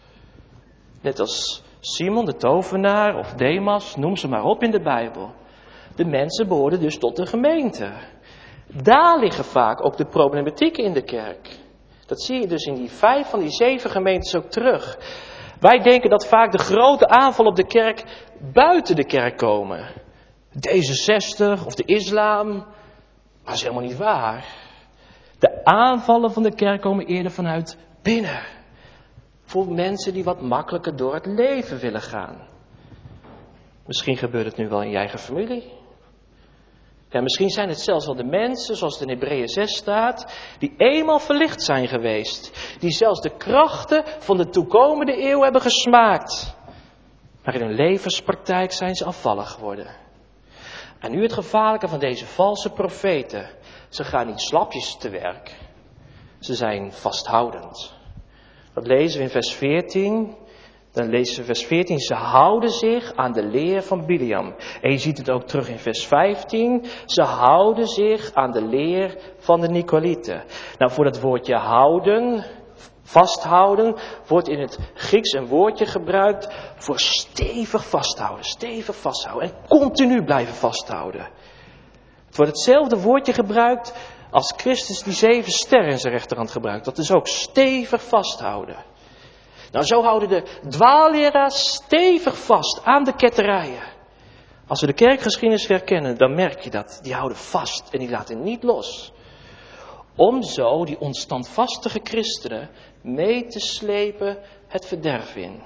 Net als Simon de tovenaar of Demas, noem ze maar op in de Bijbel. De mensen behoorden dus tot de gemeente. Daar liggen vaak ook de problematieken in de kerk. Dat zie je dus in die vijf van die zeven gemeentes ook terug. Wij denken dat vaak de grote aanvallen op de kerk buiten de kerk komen. D zesenzestig of de islam. Maar dat is helemaal niet waar. De aanvallen van de kerk komen eerder vanuit binnen. Voor mensen die wat makkelijker door het leven willen gaan. Misschien gebeurt het nu wel in je eigen familie. Ja, misschien zijn het zelfs wel de mensen, zoals het in Hebreeën zes staat, die eenmaal verlicht zijn geweest. Die zelfs de krachten van de toekomende eeuw hebben gesmaakt. Maar in hun levenspraktijk zijn ze afvallig geworden. En nu het gevaarlijke van deze valse profeten. Ze gaan niet slapjes te werk. Ze zijn vasthoudend. Dat lezen we in vers veertien. Dan lezen we vers veertien. Ze houden zich aan de leer van Biliam. En je ziet het ook terug in vers vijftien. Ze houden zich aan de leer van de Nicolaïten. Nou, voor dat woordje houden, vasthouden, wordt in het Grieks een woordje gebruikt voor stevig vasthouden. Stevig vasthouden. En continu blijven vasthouden. Het wordt hetzelfde woordje gebruikt als Christus die zeven sterren in zijn rechterhand gebruikt. Dat is ook stevig vasthouden. Nou, zo houden de dwaalleraars stevig vast aan de ketterijen. Als we de kerkgeschiedenis herkennen, dan merk je dat. Die houden vast en die laten niet los. Om zo die onstandvastige christenen mee te slepen het verderf in.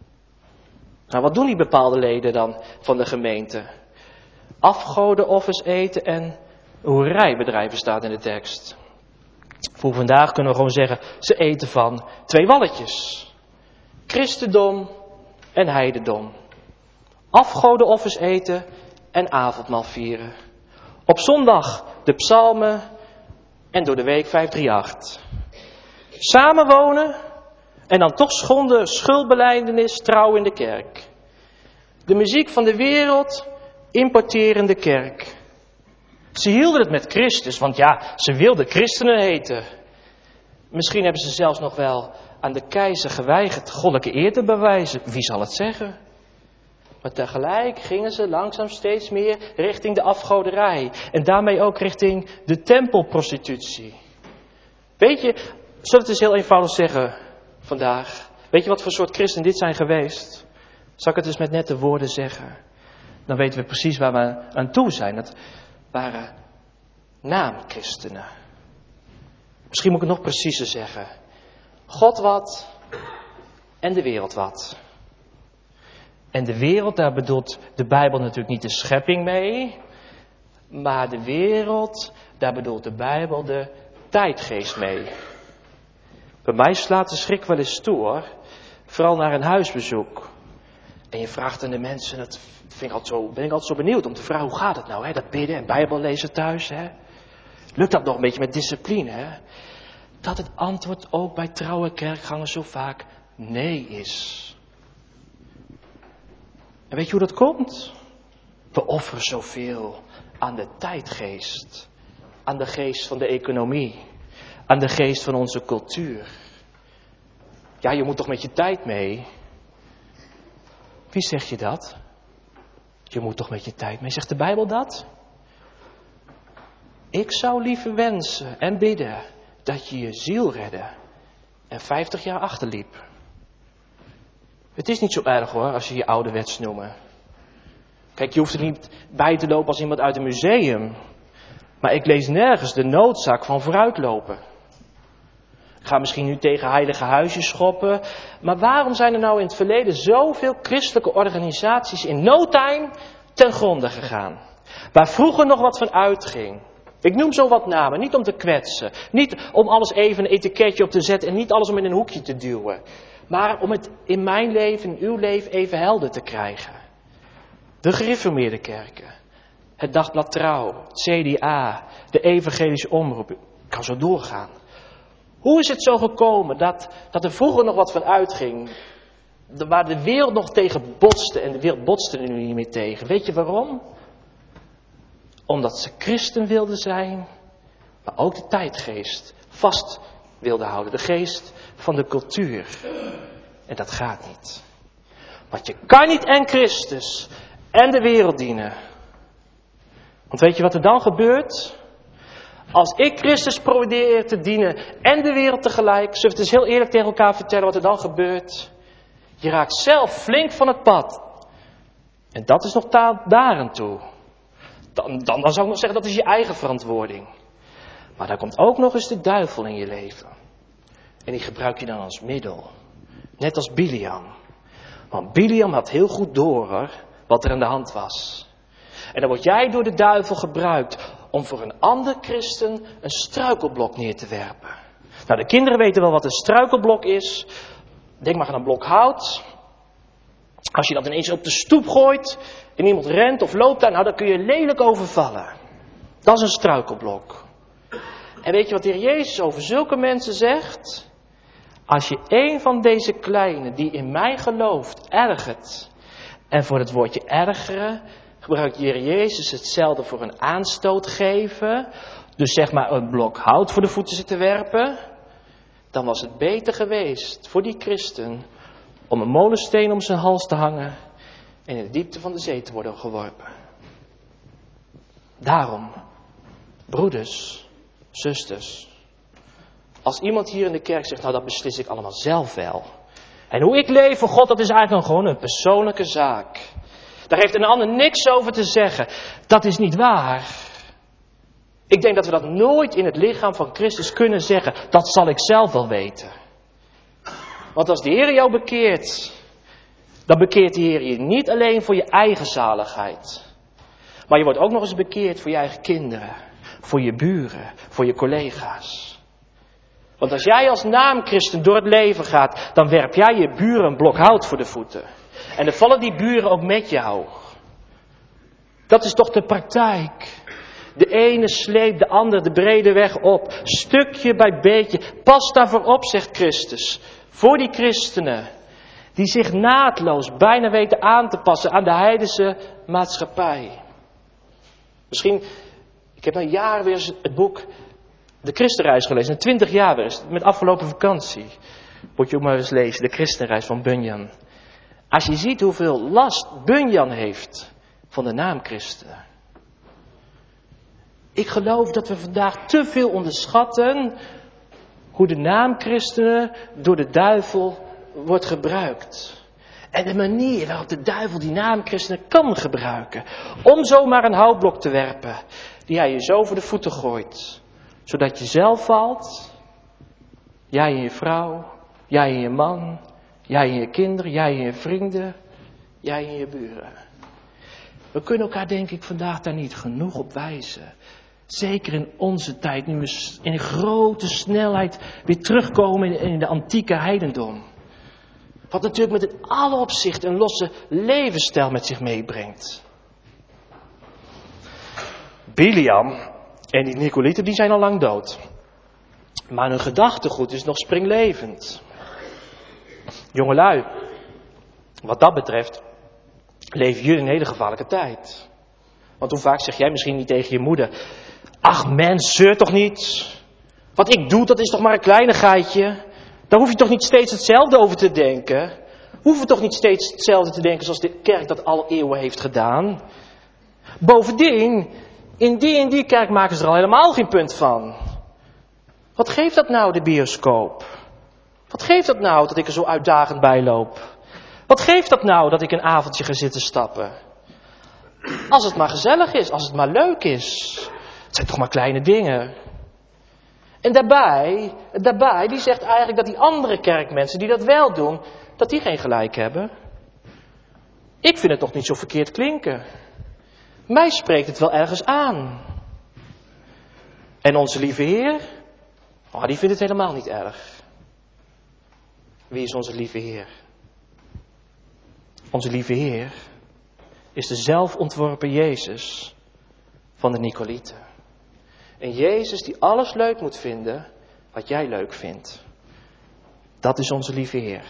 Nou, wat doen die bepaalde leden dan van de gemeente? Afgodenoffers eten en hoerij bedrijven staat in de tekst. Voor vandaag kunnen we gewoon zeggen, ze eten van twee walletjes. Christendom en heidendom. Afgodenoffers eten en avondmaal vieren. Op zondag de psalmen en door de week vijfhonderdachtendertig. Samenwonen en dan toch schonden schuldbelijdenis trouw in de kerk. De muziek van de wereld importeren de kerk. Ze hielden het met Christus, want ja, ze wilden christenen heten. Misschien hebben ze zelfs nog wel aan de keizer geweigerd goddelijke eer te bewijzen. Wie zal het zeggen? Maar tegelijk gingen ze langzaam steeds meer richting de afgoderij. En daarmee ook richting de tempelprostitutie. Weet je, zullen we het eens heel eenvoudig zeggen vandaag? Weet je wat voor soort christen dit zijn geweest? Zal ik het eens met nette woorden zeggen? Dan weten we precies waar we aan toe zijn. Dat waren naamchristenen. Misschien moet ik het nog preciezer zeggen. God wat en de wereld wat. En de wereld, daar bedoelt de Bijbel natuurlijk niet de schepping mee. Maar de wereld, daar bedoelt de Bijbel de tijdgeest mee. Bij mij slaat de schrik wel eens toe hoor. Vooral naar een huisbezoek. En je vraagt aan de mensen, dat vind ik altijd zo, ben ik altijd zo benieuwd om te vragen, hoe gaat het nou? Hè? Dat bidden en Bijbel lezen thuis. Hè? Lukt dat nog een beetje met discipline? Hè? Dat het antwoord ook bij trouwe kerkgangers zo vaak nee is. En weet je hoe dat komt? We offeren zoveel aan de tijdgeest. Aan de geest van de economie. Aan de geest van onze cultuur. Ja, je moet toch met je tijd mee? Wie zegt je dat? Je moet toch met je tijd mee? Zegt de Bijbel dat? Ik zou liever wensen en bidden dat je je ziel redde en vijftig jaar achterliep. Het is niet zo erg hoor, als je je ouderwets noemen. Kijk, je hoeft er niet bij te lopen als iemand uit een museum. Maar ik lees nergens de noodzaak van vooruitlopen. Ik ga misschien nu tegen heilige huisjes schoppen. Maar waarom zijn er nou in het verleden zoveel christelijke organisaties in no time ten gronde gegaan? Waar vroeger nog wat van uitging. Ik noem zo wat namen, niet om te kwetsen. Niet om alles even een etiketje op te zetten en niet alles om in een hoekje te duwen. Maar om het in mijn leven, in uw leven even helder te krijgen. De gereformeerde kerken. Het Dagblad Trouw, het C D A, de evangelische omroep. Ik kan zo doorgaan. Hoe is het zo gekomen dat, dat er vroeger nog wat van uitging? Waar de wereld nog tegen botste en de wereld botste er nu niet meer tegen. Weet je waarom? Omdat ze christen wilden zijn, maar ook de tijdgeest vast wilden houden. De geest van de cultuur. En dat gaat niet. Want je kan niet en Christus en de wereld dienen. Want weet je wat er dan gebeurt? Als ik Christus probeer te dienen en de wereld tegelijk, zullen we het eens heel eerlijk tegen elkaar vertellen wat er dan gebeurt? Je raakt zelf flink van het pad. En dat is nog ta- daar aan toe. Dan, dan, dan zou ik nog zeggen, dat is je eigen verantwoording. Maar daar komt ook nog eens de duivel in je leven. En die gebruik je dan als middel. Net als Biliam. Want Biliam had heel goed door hoor, wat er aan de hand was. En dan word jij door de duivel gebruikt om voor een ander christen een struikelblok neer te werpen. Nou, de kinderen weten wel wat een struikelblok is. Denk maar aan een blok hout. Als je dat ineens op de stoep gooit en iemand rent of loopt daar, nou dan kun je lelijk overvallen. Dat is een struikelblok. En weet je wat de Heer Jezus over zulke mensen zegt? Als je een van deze kleinen die in mij gelooft ergert, en voor het woordje ergeren gebruikt de Heer Jezus hetzelfde voor een aanstoot geven, dus zeg maar een blok hout voor de voeten zitten werpen, dan was het beter geweest voor die christen om een molensteen om zijn hals te hangen en in de diepte van de zee te worden geworpen. Daarom, broeders, zusters, als iemand hier in de kerk zegt, nou dat beslis ik allemaal zelf wel. En hoe ik leef voor God, dat is eigenlijk gewoon een persoonlijke zaak. Daar heeft een ander niks over te zeggen. Dat is niet waar. Ik denk dat we dat nooit in het lichaam van Christus kunnen zeggen. Dat zal ik zelf wel weten. Want als de Heer jou bekeert, dan bekeert de Heer je niet alleen voor je eigen zaligheid. Maar je wordt ook nog eens bekeerd voor je eigen kinderen. Voor je buren, voor je collega's. Want als jij als naamchristen door het leven gaat, dan werp jij je buren een blok hout voor de voeten. En dan vallen die buren ook met jou. Dat is toch de praktijk. De ene sleept de ander de brede weg op. Stukje bij beetje. Pas daarvoor op, zegt Christus. Voor die christenen. Die zich naadloos bijna weten aan te passen aan de heidense maatschappij. Misschien, ik heb een jaar weer eens het boek De Christenreis gelezen. twintig jaar weer eens, met afgelopen vakantie. Moet je ook maar eens lezen, De Christenreis van Bunyan. Als je ziet hoeveel last Bunyan heeft van de naam christen. Ik geloof dat we vandaag te veel onderschatten hoe de naam christenen door de duivel wordt gebruikt. En de manier waarop de duivel die naam christenen kan gebruiken. Om zomaar een houtblok te werpen die hij je zo voor de voeten gooit. Zodat je zelf valt Jij en je vrouw, jij en je man, jij en je kinderen, jij en je vrienden, jij en je buren. We kunnen elkaar denk ik vandaag daar niet genoeg op wijzen. Zeker in onze tijd, nu we in grote snelheid weer terugkomen in de antieke heidendom. Wat natuurlijk met in alle opzichten een losse levensstijl met zich meebrengt. Biliam en die Nicolieten, die zijn al lang dood. Maar hun gedachtegoed is nog springlevend. Jongelui, wat dat betreft, leven jullie in een hele gevaarlijke tijd. Want hoe vaak zeg jij misschien niet tegen je moeder: ach mens, zeur toch niet. Wat ik doe, dat is toch maar een kleinigheidje. Daar hoef je toch niet steeds hetzelfde over te denken. We hoeven toch niet steeds hetzelfde te denken zoals de kerk dat al eeuwen heeft gedaan. Bovendien, in die en die kerk maken ze er al helemaal geen punt van. Wat geeft dat nou, de bioscoop? Wat geeft dat nou dat ik er zo uitdagend bij loop? Wat geeft dat nou dat ik een avondje ga zitten stappen? Als het maar gezellig is, als het maar leuk is. Het zijn toch maar kleine dingen. En daarbij, daarbij, die zegt eigenlijk dat die andere kerkmensen die dat wel doen, dat die geen gelijk hebben. Ik vind het toch niet zo verkeerd klinken. Mij spreekt het wel ergens aan. En onze lieve Heer, oh, die vindt het helemaal niet erg. Wie is onze lieve Heer? Onze lieve Heer is de zelfontworpen Jezus van de Nicolieten. Een Jezus die alles leuk moet vinden wat jij leuk vindt. Dat is onze lieve Heer.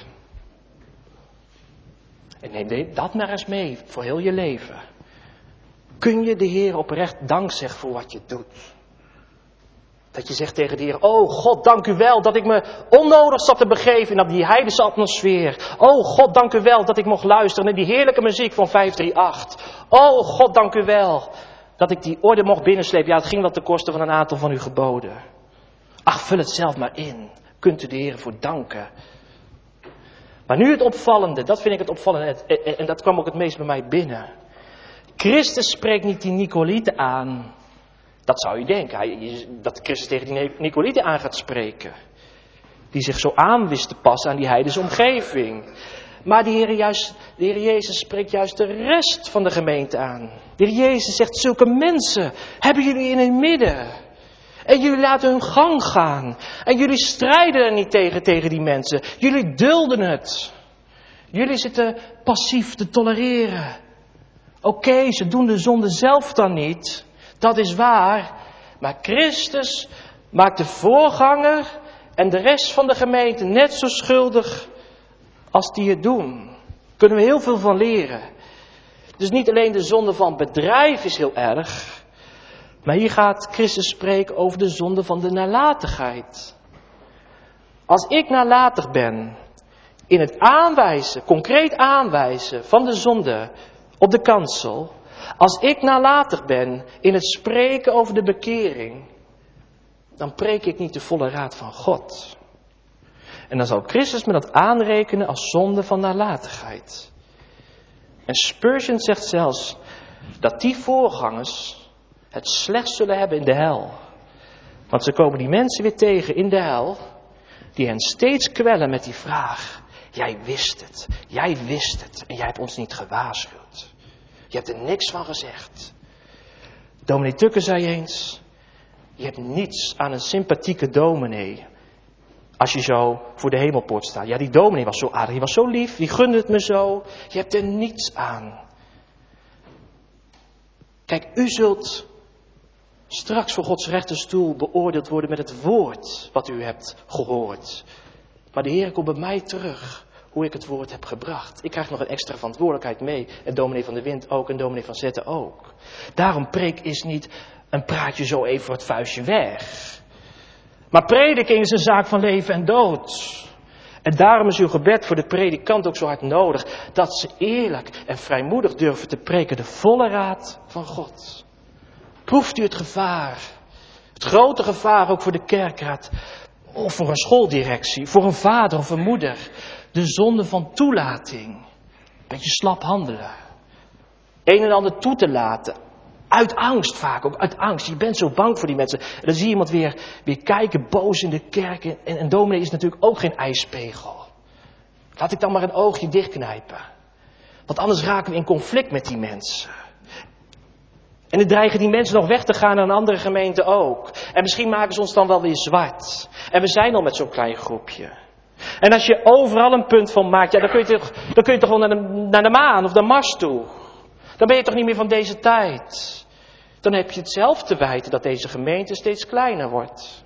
En neem dat maar eens mee voor heel je leven. Kun je de Heer oprecht dank zeggen voor wat je doet? Dat je zegt tegen de Heer: oh God, dank u wel dat ik me onnodig zat te begeven in die heidense atmosfeer. Oh God, dank u wel dat ik mocht luisteren naar die heerlijke muziek van vijf drie acht. Oh God, dank u wel dat ik die orde mocht binnenslepen. Ja, het ging wel ten koste van een aantal van uw geboden. Ach, vul het zelf maar in. Kunt u de Heer voor danken. Maar nu het opvallende, dat vind ik het opvallende. En dat kwam ook het meest bij mij binnen. Christus spreekt niet die Nicolieten aan. Dat zou je denken, dat Christus tegen die Nicolieten aan gaat spreken. Die zich zo aan wist te passen aan die heidense omgeving. Maar de Heer, juist, de Heer Jezus spreekt juist de rest van de gemeente aan. De Heer Jezus zegt: zulke mensen hebben jullie in hun midden. En jullie laten hun gang gaan. En jullie strijden er niet tegen, tegen die mensen. Jullie dulden het. Jullie zitten passief te tolereren. Oké, okay, ze doen de zonde zelf dan niet. Dat is waar. Maar Christus maakt de voorganger en de rest van de gemeente net zo schuldig als die het doen. Daar kunnen we heel veel van leren. Dus niet alleen de zonde van bedrijf is heel erg. Maar hier gaat Christus spreken over de zonde van de nalatigheid. Als ik nalatig ben in het aanwijzen, concreet aanwijzen van de zonde op de kansel. Als ik nalatig ben in het spreken over de bekering, dan preek ik niet de volle raad van God. En dan zal Christus me dat aanrekenen als zonde van nalatigheid. En Spurgeon zegt zelfs dat die voorgangers het slecht zullen hebben in de hel. Want ze komen die mensen weer tegen in de hel, die hen steeds kwellen met die vraag: jij wist het, jij wist het en jij hebt ons niet gewaarschuwd. Je hebt er niks van gezegd. Dominee Tukker zei eens: je hebt niets aan een sympathieke dominee als je zo voor de hemelpoort staat. Ja, die dominee was zo aardig, die was zo lief, die gunde het me zo. Je hebt er niets aan. Kijk, u zult straks voor Gods rechterstoel beoordeeld worden met het woord wat u hebt gehoord. Maar de Heer komt bij mij terug hoe ik het woord heb gebracht. Ik krijg nog een extra verantwoordelijkheid mee. En dominee van de Wind ook en dominee van Zetten ook. Daarom preek is niet een praatje zo even voor het vuistje weg. Maar prediking is een zaak van leven en dood. En daarom is uw gebed voor de predikant ook zo hard nodig. Dat ze eerlijk en vrijmoedig durven te preken de volle raad van God. Proeft u het gevaar? Het grote gevaar ook voor de kerkraad. Of voor een schooldirectie. Voor een vader of een moeder. De zonde van toelating. Beetje slap handelen. Een en ander toe te laten. Uit angst vaak, ook uit angst. Je bent zo bang voor die mensen. En dan zie je iemand weer, weer kijken, boos in de kerk. En, en dominee is natuurlijk ook geen ijspegel. Laat ik dan maar een oogje dichtknijpen. Want anders raken we in conflict met die mensen. En dan dreigen die mensen nog weg te gaan naar een andere gemeente ook. En misschien maken ze ons dan wel weer zwart. En we zijn al met zo'n klein groepje. En als je overal een punt van maakt, ja, dan kun je toch, dan kun je toch gewoon naar de, naar de maan of de Mars toe. Dan ben je toch niet meer van deze tijd. Dan heb je het zelf te wijten dat deze gemeente steeds kleiner wordt.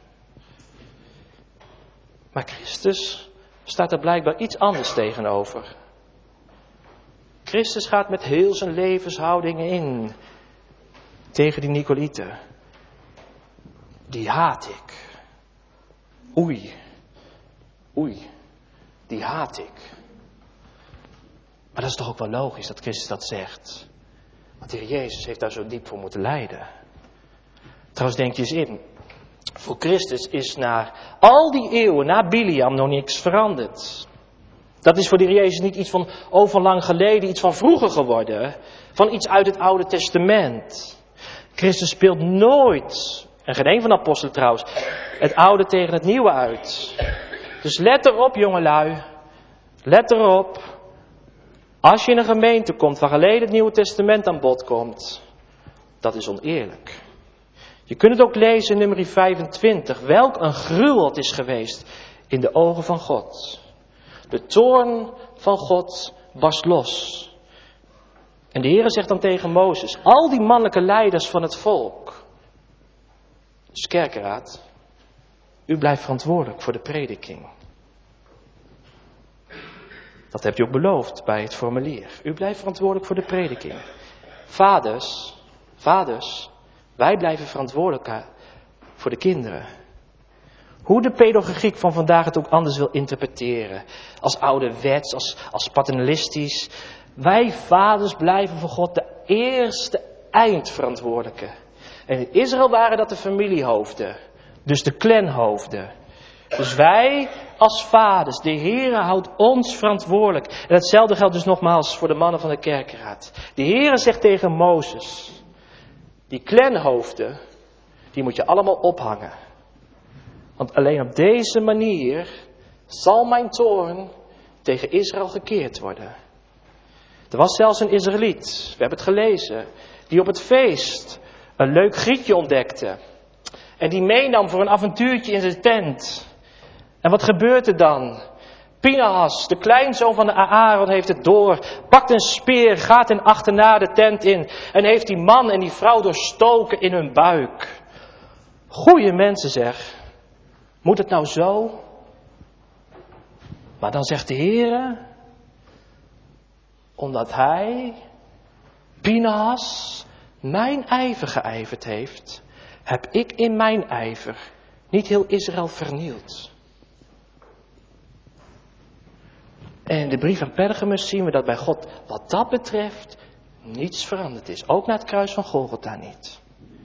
Maar Christus staat er blijkbaar iets anders tegenover. Christus gaat met heel zijn levenshoudingen in tegen die Nicolaïten. Die haat ik. Oei. Oei. Die haat ik. Maar dat is toch ook wel logisch dat Christus dat zegt. Want de Heer Jezus heeft daar zo diep voor moeten lijden. Trouwens, denk je eens in. Voor Christus is na al die eeuwen, na Biliam, nog niks veranderd. Dat is voor de Heer Jezus niet iets van overlang geleden, iets van vroeger geworden. Van iets uit het Oude Testament. Christus speelt nooit, en geen een van de apostelen trouwens, het Oude tegen het Nieuwe uit. Dus let erop, jongelui. Let erop. Als je in een gemeente komt waar geleden het Nieuwe Testament aan bod komt, dat is oneerlijk. Je kunt het ook lezen in nummer vijfentwintig. Welk een gruwel het is geweest in de ogen van God. De toorn van God barst los. En de Heer zegt dan tegen Mozes, al die mannelijke leiders van het volk, dus kerkenraad, u blijft verantwoordelijk voor de prediking. Dat hebt u ook beloofd bij het formulier. U blijft verantwoordelijk voor de prediking. Vaders, vaders, wij blijven verantwoordelijk voor de kinderen. Hoe de pedagogiek van vandaag het ook anders wil interpreteren. Als ouderwets, als, als paternalistisch. Wij vaders blijven voor God de eerste eindverantwoordelijke. En in Israël waren dat de familiehoofden. Dus de clanhoofden. Dus wij als vaders, de Heere houdt ons verantwoordelijk. En hetzelfde geldt dus nogmaals voor de mannen van de kerkenraad. De Heere zegt tegen Mozes, die clanhoofden, die moet je allemaal ophangen. Want alleen op deze manier zal mijn toorn tegen Israël gekeerd worden. Er was zelfs een Israëliet, we hebben het gelezen, die op het feest een leuk grietje ontdekte. En die meenam voor een avontuurtje in zijn tent. En wat gebeurt er dan? Pinahas, de kleinzoon van de Aaron, heeft het door. Pakt een speer, gaat en achterna de tent in. En heeft die man en die vrouw doorstoken in hun buik. Goeie mensen zeg. Moet het nou zo? Maar dan zegt de Heere, omdat hij, Pinahas, mijn ijver geijverd heeft, heb ik in mijn ijver niet heel Israël vernield. En in de brief aan Pergamus zien we dat bij God wat dat betreft niets veranderd is. Ook na het kruis van Golgotha niet.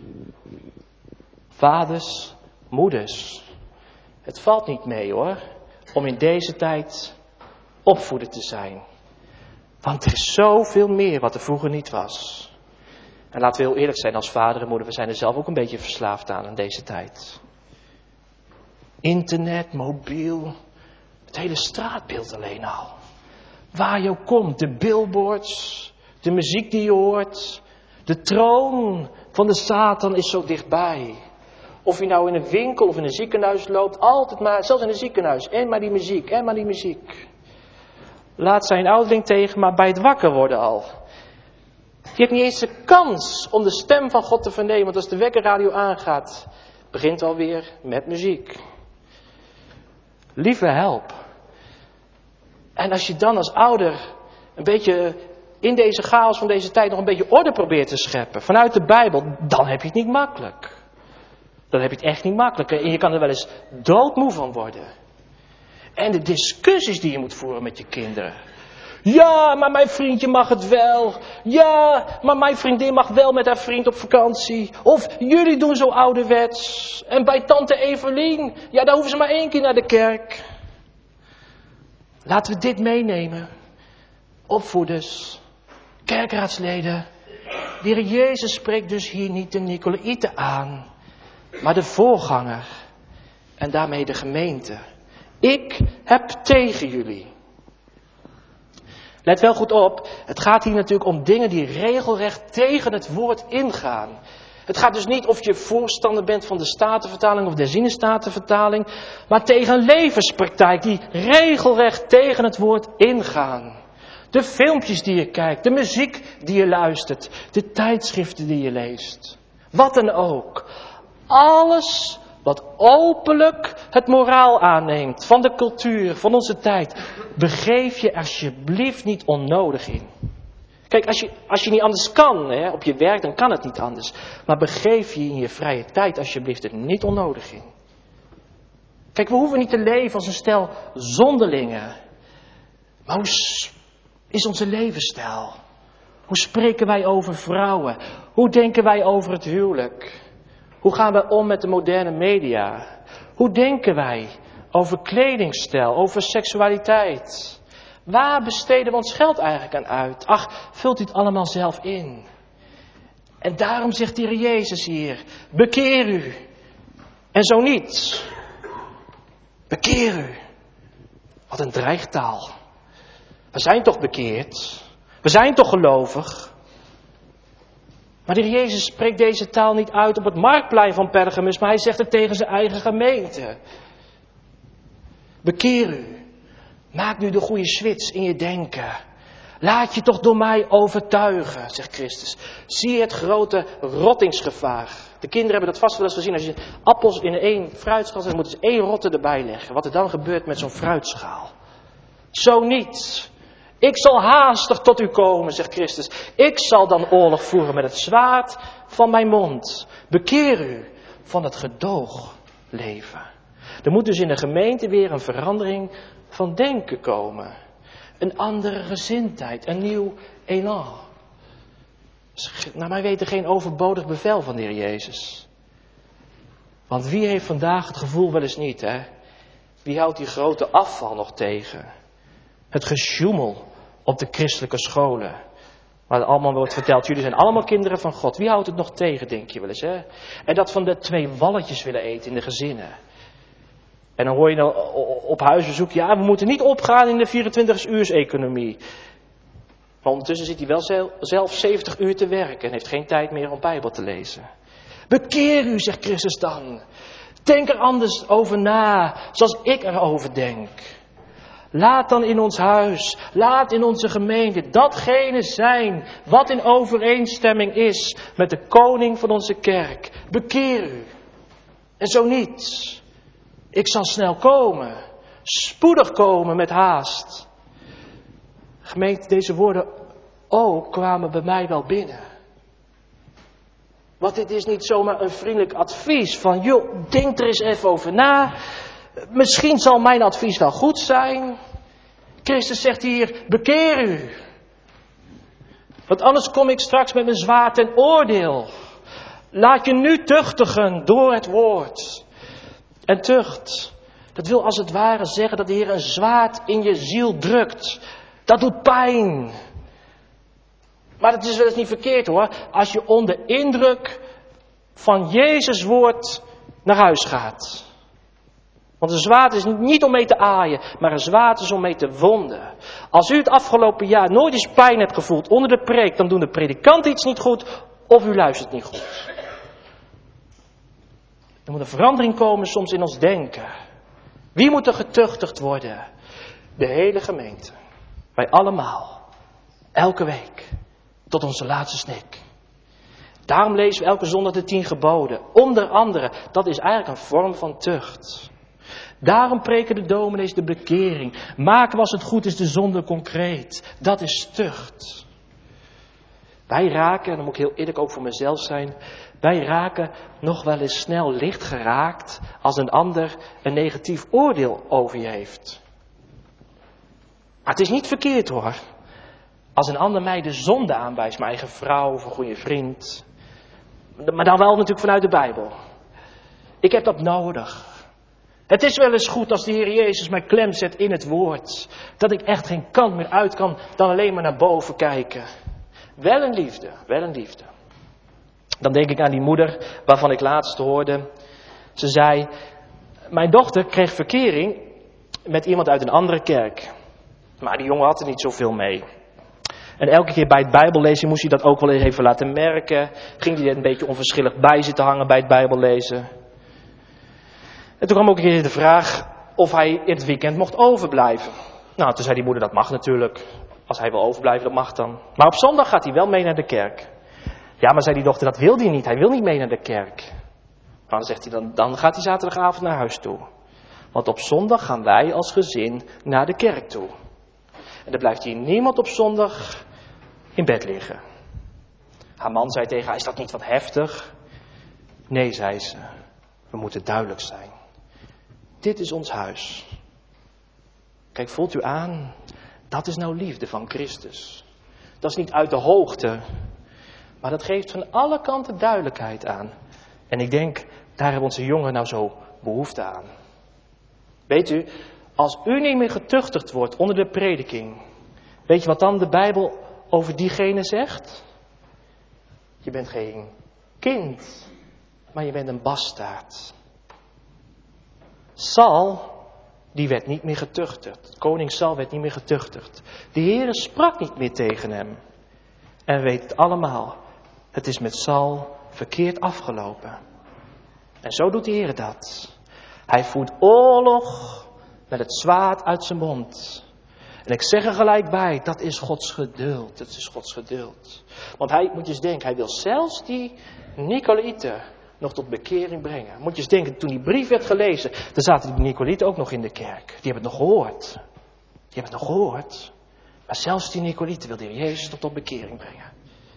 Vaders, moeders. Het valt niet mee hoor, om in deze tijd opvoeder te zijn. Want er is zoveel meer wat er vroeger niet was. En laten we heel eerlijk zijn als vader en moeder, we zijn er zelf ook een beetje verslaafd aan in deze tijd. Internet, mobiel, het hele straatbeeld alleen al. Waar je ook komt, de billboards, de muziek die je hoort. De troon van de Satan is zo dichtbij. Of je nou in een winkel of in een ziekenhuis loopt, altijd maar, zelfs in een ziekenhuis, en maar die muziek, en maar die muziek. Laat zijn ouderling tegen, maar bij het wakker worden al. Je hebt niet eens de kans om de stem van God te vernemen, want als de wekkerradio aangaat, begint alweer met muziek. Lieve help. En als je dan als ouder een beetje in deze chaos van deze tijd nog een beetje orde probeert te scheppen, vanuit de Bijbel, dan heb je het niet makkelijk. Dan heb je het echt niet makkelijk. En je kan er wel eens doodmoe van worden. En de discussies die je moet voeren met je kinderen. Ja, maar mijn vriendje mag het wel. Ja, maar mijn vriendin mag wel met haar vriend op vakantie. Of jullie doen zo ouderwets. En bij tante Evelien, ja, daar hoeven ze maar één keer naar de kerk. Laten we dit meenemen. Opvoeders, kerkraadsleden, De Heer Jezus spreekt dus hier niet de Nicolaïten aan, maar de voorganger en daarmee de gemeente. Ik heb tegen jullie. Let wel goed op, het gaat hier natuurlijk om dingen die regelrecht tegen het woord ingaan. Het gaat dus niet of je voorstander bent van de Statenvertaling of de Herziene-Statenvertaling, maar tegen een levenspraktijk die regelrecht tegen het woord ingaan. De filmpjes die je kijkt, de muziek die je luistert, de tijdschriften die je leest. Wat dan ook. Alles wat openlijk het moraal aanneemt van de cultuur, van onze tijd, begeef je alsjeblieft niet onnodig in. Kijk, als je, als je niet anders kan, hè, op je werk, dan kan het niet anders. Maar begeef je in je vrije tijd alsjeblieft er niet onnodig in. Kijk, we hoeven niet te leven als een stel zonderlingen. Maar hoe is onze levensstijl? Hoe spreken wij over vrouwen? Hoe denken wij over het huwelijk? Hoe gaan we om met de moderne media? Hoe denken wij over kledingstijl, over seksualiteit? Waar besteden we ons geld eigenlijk aan uit? Ach, vult u het allemaal zelf in. En daarom zegt de Heer Jezus hier, bekeer u. En zo niet. Bekeer u. Wat een dreigtaal. We zijn toch bekeerd? We zijn toch gelovig? Maar de Heer Jezus spreekt deze taal niet uit op het marktplein van Pergamus, maar hij zegt het tegen zijn eigen gemeente. Bekeer u. Maak nu de goede switch in je denken. Laat je toch door mij overtuigen, zegt Christus. Zie het grote rottingsgevaar. De kinderen hebben dat vast wel eens gezien. Als je appels in één fruitschaal zet, moeten ze één rotte erbij leggen. Wat er dan gebeurt met zo'n fruitschaal. Zo niet. Ik zal haastig tot u komen, zegt Christus. Ik zal dan oorlog voeren met het zwaard van mijn mond. Bekeer u van het gedoogleven. Er moet dus in de gemeente weer een verandering van denken komen. Een andere gezindheid, een nieuw elan. Naar mij weten geen overbodig bevel van de Heer Jezus. Want wie heeft vandaag het gevoel wel eens niet, hè? Wie houdt die grote afval nog tegen? Het gesjoemel op de christelijke scholen. Waar allemaal wordt verteld, jullie zijn allemaal kinderen van God. Wie houdt het nog tegen, denk je wel eens, hè? En dat van de twee walletjes willen eten in de gezinnen. En dan hoor je dan op huisbezoek, ja, we moeten niet opgaan in de vierentwintig-uurs-economie. Maar ondertussen zit hij wel zelf zeventig uur te werken en heeft geen tijd meer om Bijbel te lezen. Bekeer u, zegt Christus dan. Denk er anders over na, zoals ik erover denk. Laat dan in ons huis, laat in onze gemeente datgene zijn wat in overeenstemming is met de koning van onze kerk. Bekeer u. En zo niet. Ik zal snel komen, spoedig komen met haast. Gemeente, deze woorden ook kwamen bij mij wel binnen. Want dit is niet zomaar een vriendelijk advies van, joh, denk er eens even over na. Misschien zal mijn advies wel goed zijn. Christus zegt hier, bekeer u. Want anders kom ik straks met mijn zwaard ten oordeel. Laat je nu tuchtigen door het woord. En tucht, dat wil als het ware zeggen dat de Heer een zwaard in je ziel drukt. Dat doet pijn. Maar het is wel eens niet verkeerd hoor. Als je onder indruk van Jezus woord naar huis gaat. Want een zwaard is niet om mee te aaien, maar een zwaard is om mee te wonden. Als u het afgelopen jaar nooit eens pijn hebt gevoeld onder de preek, dan doen de predikanten iets niet goed of u luistert niet goed. Er moet een verandering komen soms in ons denken. Wie moet er getuchtigd worden? De hele gemeente. Wij allemaal. Elke week. Tot onze laatste snik. Daarom lezen we elke zondag de tien geboden. Onder andere, dat is eigenlijk een vorm van tucht. Daarom preken de dominees de bekering. Maken als het goed is de zonde concreet. Dat is tucht. Wij raken, en dan moet ik heel eerlijk ook voor mezelf zijn. Wij raken nog wel eens snel licht geraakt als een ander een negatief oordeel over je heeft. Maar het is niet verkeerd hoor. Als een ander mij de zonde aanwijst, mijn eigen vrouw of een goede vriend. Maar dan wel natuurlijk vanuit de Bijbel. Ik heb dat nodig. Het is wel eens goed als de Heer Jezus mij klem zet in het woord. Dat ik echt geen kant meer uit kan dan alleen maar naar boven kijken. Wel een liefde, wel een liefde. Dan denk ik aan die moeder waarvan ik laatst hoorde. Ze zei, mijn dochter kreeg verkering met iemand uit een andere kerk. Maar die jongen had er niet zoveel mee. En elke keer bij het Bijbellezen moest hij dat ook wel even laten merken. Ging hij er een beetje onverschillig bij zitten hangen bij het Bijbellezen. En toen kwam ook een keer de vraag of hij in het weekend mocht overblijven. Nou, toen zei die moeder, dat mag natuurlijk. Als hij wil overblijven, dat mag dan. Maar op zondag gaat hij wel mee naar de kerk. Ja, maar zei die dochter, dat wil hij niet. Hij wil niet mee naar de kerk. Dan zegt hij, dan, dan gaat hij zaterdagavond naar huis toe. Want op zondag gaan wij als gezin naar de kerk toe. En dan blijft hier niemand op zondag in bed liggen. Haar man zei tegen haar, is dat niet wat heftig? Nee, zei ze, we moeten duidelijk zijn. Dit is ons huis. Kijk, voelt u aan, dat is nou liefde van Christus. Dat is niet uit de hoogte, maar dat geeft van alle kanten duidelijkheid aan. En ik denk, daar hebben onze jongeren nou zo behoefte aan. Weet u, als u niet meer getuchtigd wordt onder de prediking, weet je wat dan de Bijbel over diegene zegt? Je bent geen kind, maar je bent een bastaard. Saul, die werd niet meer getuchtigd. Koning Saul werd niet meer getuchtigd. De Heere sprak niet meer tegen hem. En we weten het allemaal. Het is met Saul verkeerd afgelopen. En zo doet de Heere dat. Hij voert oorlog met het zwaard uit zijn mond. En ik zeg er gelijk bij, dat is Gods geduld. Dat is Gods geduld. Want hij, moet je eens denken, hij wil zelfs die Nicolaïten nog tot bekering brengen. Moet je eens denken, toen die brief werd gelezen, dan zaten die Nicolaïten ook nog in de kerk. Die hebben het nog gehoord. Die hebben het nog gehoord. Maar zelfs die Nicolaïten wilde de Heer Jezus nog tot bekering brengen.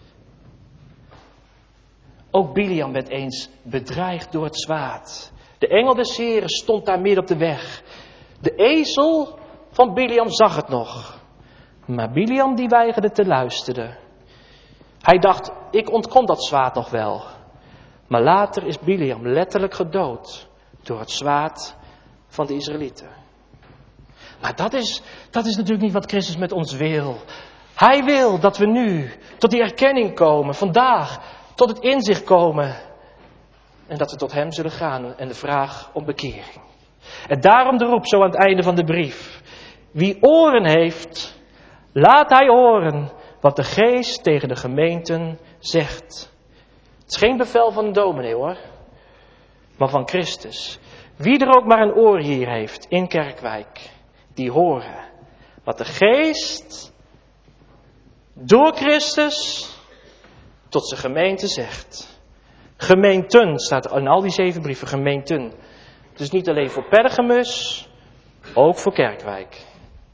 Ook Biliam werd eens bedreigd door het zwaard. De engel des Heren stond daar midden op de weg. De ezel van Biliam zag het nog. Maar Biliam die weigerde te luisteren. Hij dacht, ik ontkom dat zwaard nog wel. Maar later is Biliam letterlijk gedood door het zwaard van de Israëlieten. Maar dat is, dat is natuurlijk niet wat Christus met ons wil. Hij wil dat we nu tot die erkenning komen, vandaag tot het inzicht komen. En dat we tot hem zullen gaan en de vraag om bekering. En daarom de roep zo aan het einde van de brief. Wie oren heeft, laat hij horen wat de geest tegen de gemeenten zegt. Het is geen bevel van een dominee hoor, maar van Christus. Wie er ook maar een oor hier heeft in Kerkwijk, die horen wat de geest door Christus tot zijn gemeente zegt. Gemeenten staat in al die zeven brieven, gemeenten. Dus niet alleen voor Pergamus, ook voor Kerkwijk.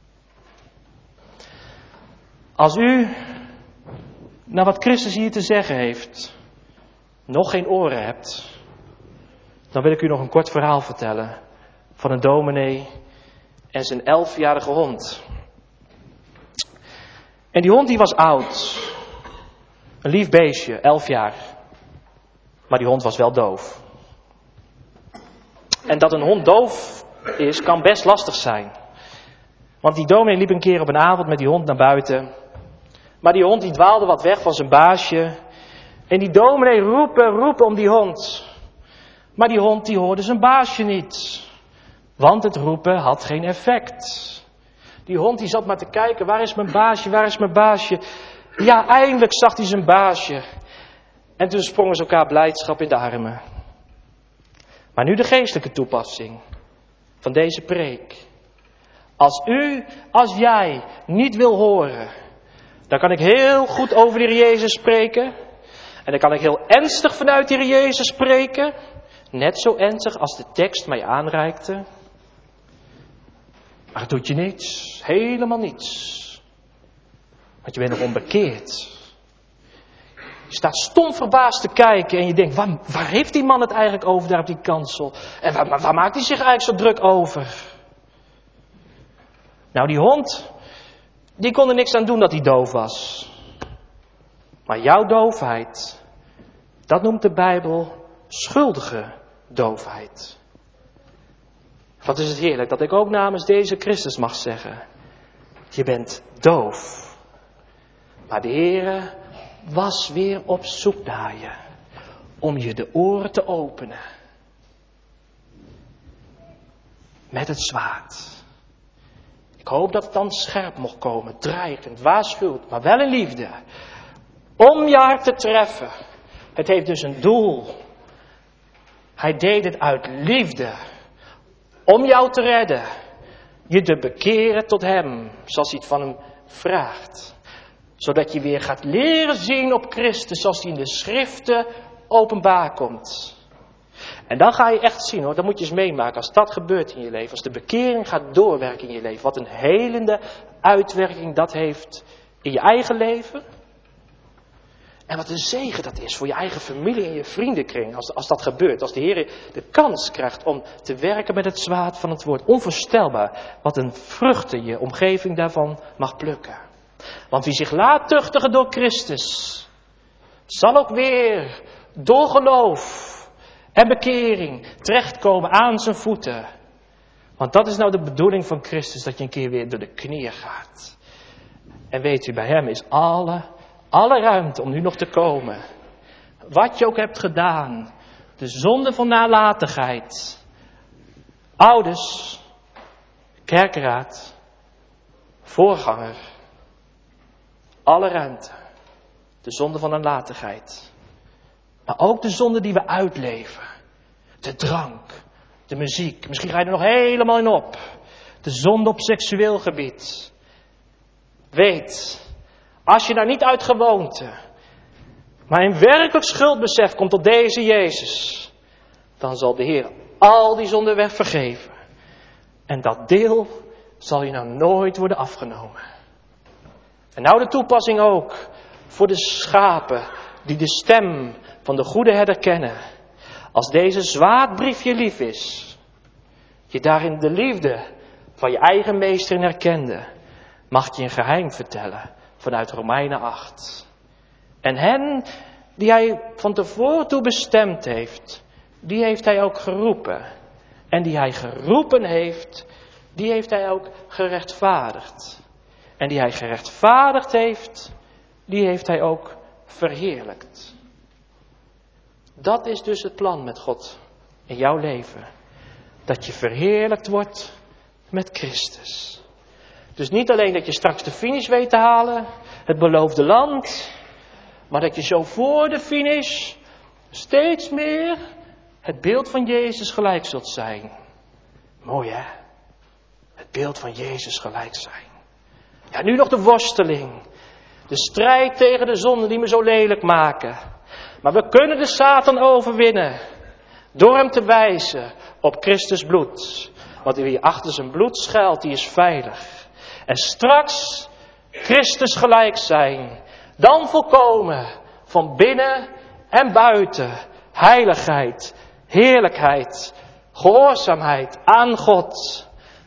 Als u, naar wat Christus hier te zeggen heeft, nog geen oren hebt, dan wil ik u nog een kort verhaal vertellen van een dominee en zijn elfjarige hond. En die hond die was oud, een lief beestje, elf jaar, maar die hond was wel doof. En dat een hond doof is, kan best lastig zijn. Want die dominee liep een keer op een avond met die hond naar buiten. Maar die hond die dwaalde wat weg van zijn baasje. En die dominee roepen, roepen om die hond. Maar die hond die hoorde zijn baasje niet. Want het roepen had geen effect. Die hond die zat maar te kijken, waar is mijn baasje, waar is mijn baasje? Ja, eindelijk zag hij zijn baasje. En toen sprongen ze elkaar blijdschap in de armen. Maar nu de geestelijke toepassing van deze preek. Als u, als jij niet wil horen, dan kan ik heel goed over de Heer Jezus spreken. En dan kan ik heel ernstig vanuit de Heer Jezus spreken. Net zo ernstig als de tekst mij aanreikte. Maar het doet je niets. Helemaal niets. Want je bent nog onbekeerd. Je staat stom verbaasd te kijken en je denkt, waar, waar heeft die man het eigenlijk over daar op die kansel? En waar, waar maakt hij zich eigenlijk zo druk over? Nou, die hond, die kon er niks aan doen dat hij doof was. Maar jouw doofheid, dat noemt de Bijbel schuldige doofheid. Wat is het heerlijk dat ik ook namens deze Christus mag zeggen. Je bent doof. Maar de Heere was weer op zoek naar je. Om je de oren te openen. Met het zwaard. Ik hoop dat het dan scherp mocht komen. Dreigend, waarschuwt, maar wel in liefde. Om je hart te treffen. Het heeft dus een doel. Hij deed het uit liefde. Om jou te redden. Je te bekeren tot hem. Zoals hij het van hem vraagt. Zodat je weer gaat leren zien op Christus. Zoals hij in de schriften openbaar komt. En dan ga je echt zien hoor. Dat moet je eens meemaken. Als dat gebeurt in je leven. Als de bekering gaat doorwerken in je leven. Wat een helende uitwerking dat heeft in je eigen leven. En wat een zegen dat is voor je eigen familie en je vriendenkring. Als, als dat gebeurt. Als de Heer de kans krijgt om te werken met het zwaard van het woord. Onvoorstelbaar. Wat een vruchten je omgeving daarvan mag plukken. Want wie zich laat tuchtigen door Christus. Zal ook weer door geloof en bekering terechtkomen aan zijn voeten. Want dat is nou de bedoeling van Christus. Dat je een keer weer door de knieën gaat. En weet u, bij hem is alle... Alle ruimte om nu nog te komen. Wat je ook hebt gedaan. De zonde van nalatigheid. Ouders. Kerkraad. Voorganger. Alle ruimte. De zonde van nalatigheid. Maar ook de zonde die we uitleven. De drank. De muziek. Misschien ga je er nog helemaal in op. De zonde op seksueel gebied. Weet... Als je nou niet uit gewoonte, maar in werkelijk schuldbesef komt tot deze Jezus, dan zal de Heer al die zonden weg vergeven. En dat deel zal je nou nooit worden afgenomen. En nou de toepassing ook voor de schapen die de stem van de goede herder kennen. Als deze zwaardbrief je lief is, je daarin de liefde van je eigen meester in herkende, mag je een geheim vertellen. Vanuit Romeinen acht. En hen die hij van tevoren toe bestemd heeft. Die heeft hij ook geroepen. En die hij geroepen heeft. Die heeft hij ook gerechtvaardigd. En die hij gerechtvaardigd heeft. Die heeft hij ook verheerlijkt. Dat is dus het plan met God. In jouw leven. Dat je verheerlijkt wordt met Christus. Dus niet alleen dat je straks de finish weet te halen, het beloofde land, maar dat je zo voor de finish steeds meer het beeld van Jezus gelijk zult zijn. Mooi hè? Het beeld van Jezus gelijk zijn. Ja, nu nog de worsteling. De strijd tegen de zonden die me zo lelijk maken. Maar we kunnen de Satan overwinnen door hem te wijzen op Christus bloed. Want wie achter zijn bloed schuilt, die is veilig. En straks Christus gelijk zijn. Dan volkomen van binnen en buiten. Heiligheid, heerlijkheid, gehoorzaamheid aan God.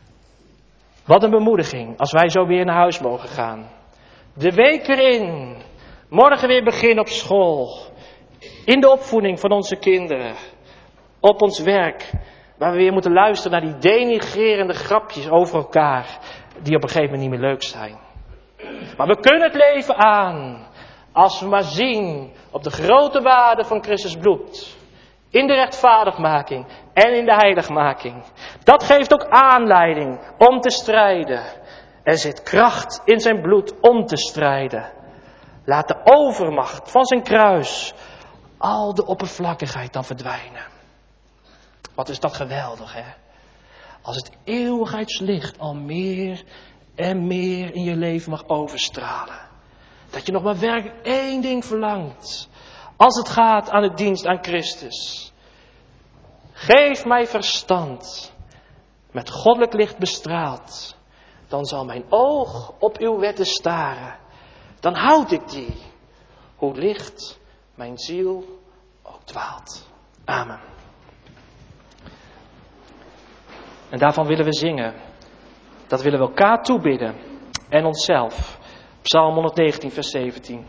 Wat een bemoediging als wij zo weer naar huis mogen gaan. De week weer in. Morgen weer begin op school. In de opvoeding van onze kinderen. Op ons werk. Waar we weer moeten luisteren naar die denigrerende grapjes over elkaar. Die op een gegeven moment niet meer leuk zijn. Maar we kunnen het leven aan. Als we maar zien op de grote waarde van Christus bloed. In de rechtvaardigmaking en in de heiligmaking. Dat geeft ook aanleiding om te strijden. Er zit kracht in zijn bloed om te strijden. Laat de overmacht van zijn kruis al de oppervlakkigheid dan verdwijnen. Wat is dat geweldig hè. Als het eeuwigheidslicht al meer en meer in je leven mag overstralen. Dat je nog maar werkelijk één ding verlangt. Als het gaat aan de dienst aan Christus. Geef mij verstand. Met goddelijk licht bestraald. Dan zal mijn oog op uw wetten staren. Dan houd ik die. Hoe licht mijn ziel ook dwaalt. Amen. En daarvan willen we zingen. Dat willen we elkaar toebidden. En onszelf. Psalm honderdnegentien vers zeventien.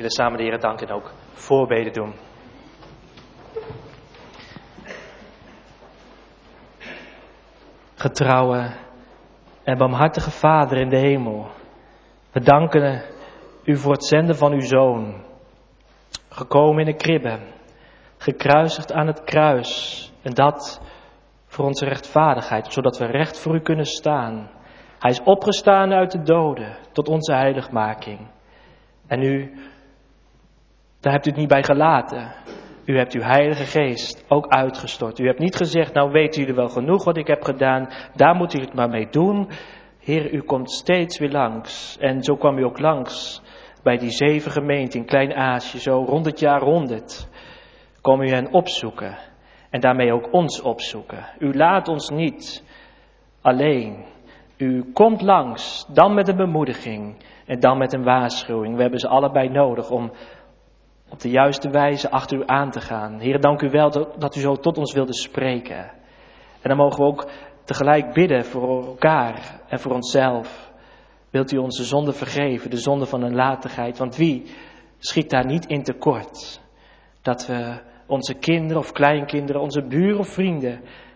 willen samen de Heer danken en ook voorbeden doen. Getrouwe en barmhartige Vader in de hemel, we danken u voor het zenden van uw Zoon, gekomen in de kribbe, gekruisigd aan het kruis, en dat voor onze rechtvaardigheid, zodat we recht voor u kunnen staan. Hij is opgestaan uit de doden tot onze heiligmaking. En u, daar hebt u het niet bij gelaten. U hebt uw Heilige Geest ook uitgestort. U hebt niet gezegd, nou weten jullie wel genoeg wat ik heb gedaan, daar moeten jullie het maar mee doen. Heer, u komt steeds weer langs. En zo kwam u ook langs bij die zeven gemeenten in Klein-Azië, zo rond het jaar honderd. Kom u hen opzoeken en daarmee ook ons opzoeken. U laat ons niet alleen. U komt langs, dan met een bemoediging en dan met een waarschuwing. We hebben ze allebei nodig om op de juiste wijze achter u aan te gaan. Heer, dank u wel dat u zo tot ons wilde spreken. En dan mogen we ook tegelijk bidden voor elkaar en voor onszelf. Wilt u onze zonde vergeven, de zonde van een latigheid? Want wie schiet daar niet in tekort? Dat we onze kinderen of kleinkinderen, onze buren of vrienden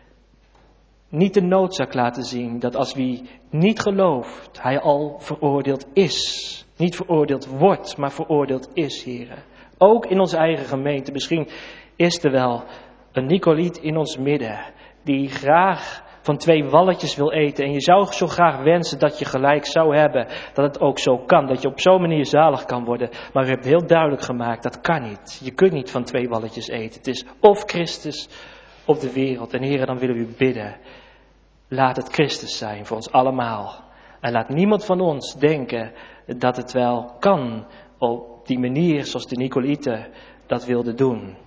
niet de noodzaak laten zien dat als wie niet gelooft, hij al veroordeeld is. Niet veroordeeld wordt, maar veroordeeld is, heren. Ook in onze eigen gemeente. Misschien is er wel een Nicoliet in ons midden die graag van twee walletjes wil eten. En je zou zo graag wensen dat je gelijk zou hebben, dat het ook zo kan. Dat je op zo'n manier zalig kan worden. Maar u hebt heel duidelijk gemaakt, dat kan niet. Je kunt niet van twee walletjes eten. Het is of Christus of de wereld. En heren, dan willen we u bidden. Laat het Christus zijn voor ons allemaal. En laat niemand van ons denken dat het wel kan op die manier zoals de Nicolieten dat wilden doen.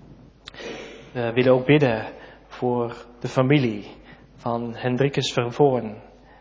We willen ook bidden voor de familie van Hendrikus Vervoorn.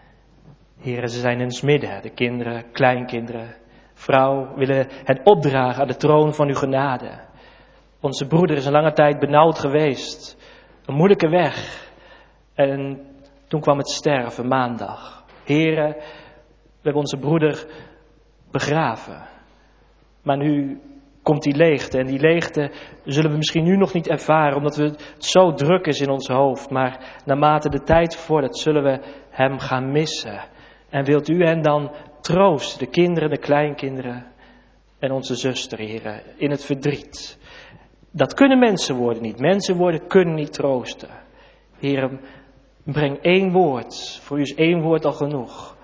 Heren, ze zijn in ons midden, de kinderen, kleinkinderen. Vrouw, willen hen opdragen aan de troon van uw genade. Onze broeder is een lange tijd benauwd geweest. Een moeilijke weg. En toen kwam het sterven, maandag. Heren, we hebben onze broeder begraven. Maar nu komt die leegte. En die leegte zullen we misschien nu nog niet ervaren, omdat het zo druk is in ons hoofd. Maar naarmate de tijd vordert, zullen we hem gaan missen. En wilt u hen dan troosten, de kinderen, de kleinkinderen en onze zuster, heren, in het verdriet. Dat kunnen mensenwoorden niet. Mensenwoorden kunnen niet troosten. Heren, breng één woord. Voor u is één woord al genoeg.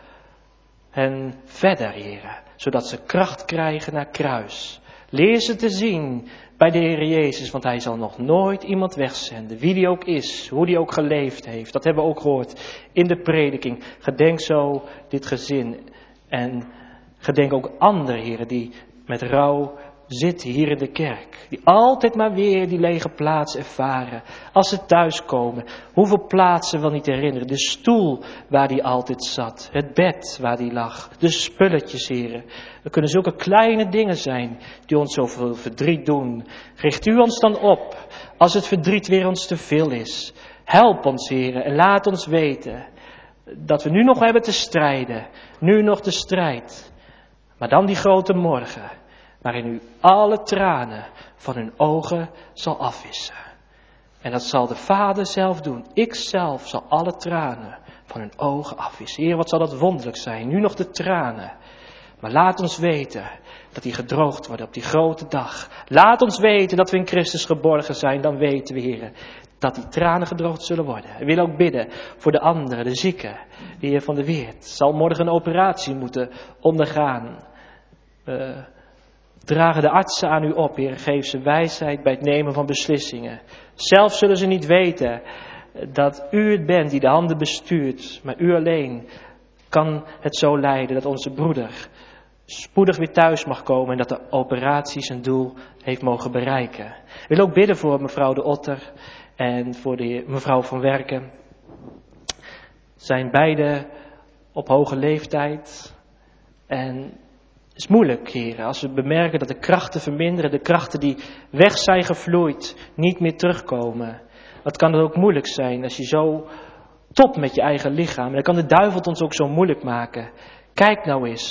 En verder, heren, zodat ze kracht krijgen naar kruis. Leer ze te zien bij de Heer Jezus, want hij zal nog nooit iemand wegzenden. Wie die ook is, hoe die ook geleefd heeft. Dat hebben we ook gehoord in de prediking. Gedenk zo dit gezin. En gedenk ook anderen, heren, die met rouw zitten hier in de kerk. Die altijd maar weer die lege plaats ervaren. Als ze thuiskomen, hoeveel plaatsen wel niet herinneren. De stoel waar die altijd zat. Het bed waar die lag. De spulletjes, heren. Er kunnen zulke kleine dingen zijn die ons zoveel verdriet doen. Richt u ons dan op als het verdriet weer ons te veel is. Help ons, heren, en laat ons weten dat we nu nog hebben te strijden. Nu nog de strijd. Maar dan die grote morgen, waarin u alle tranen van hun ogen zal afwissen. En dat zal de Vader zelf doen. Ik zelf zal alle tranen van hun ogen afwissen. Heer, wat zal dat wonderlijk zijn. Nu nog de tranen. Maar laat ons weten dat die gedroogd worden op die grote dag. Laat ons weten dat we in Christus geborgen zijn. Dan weten we, Heer, dat die tranen gedroogd zullen worden. We willen ook bidden voor de anderen, de zieken. De Heer van de Weert zal morgen een operatie moeten ondergaan. Uh, Dragen de artsen aan u op, Heer. Geef ze wijsheid bij het nemen van beslissingen. Zelf zullen ze niet weten dat u het bent die de handen bestuurt. Maar u alleen kan het zo leiden dat onze broeder spoedig weer thuis mag komen. En dat de operatie zijn doel heeft mogen bereiken. Ik wil ook bidden voor mevrouw de Otter en voor de heer, mevrouw van Werken. Zijn beide op hoge leeftijd. En het is moeilijk, heren, als we bemerken dat de krachten verminderen, de krachten die weg zijn gevloeid, niet meer terugkomen. Wat kan het ook moeilijk zijn als je zo top met je eigen lichaam. En dan kan de duivel het ons ook zo moeilijk maken. Kijk nou eens,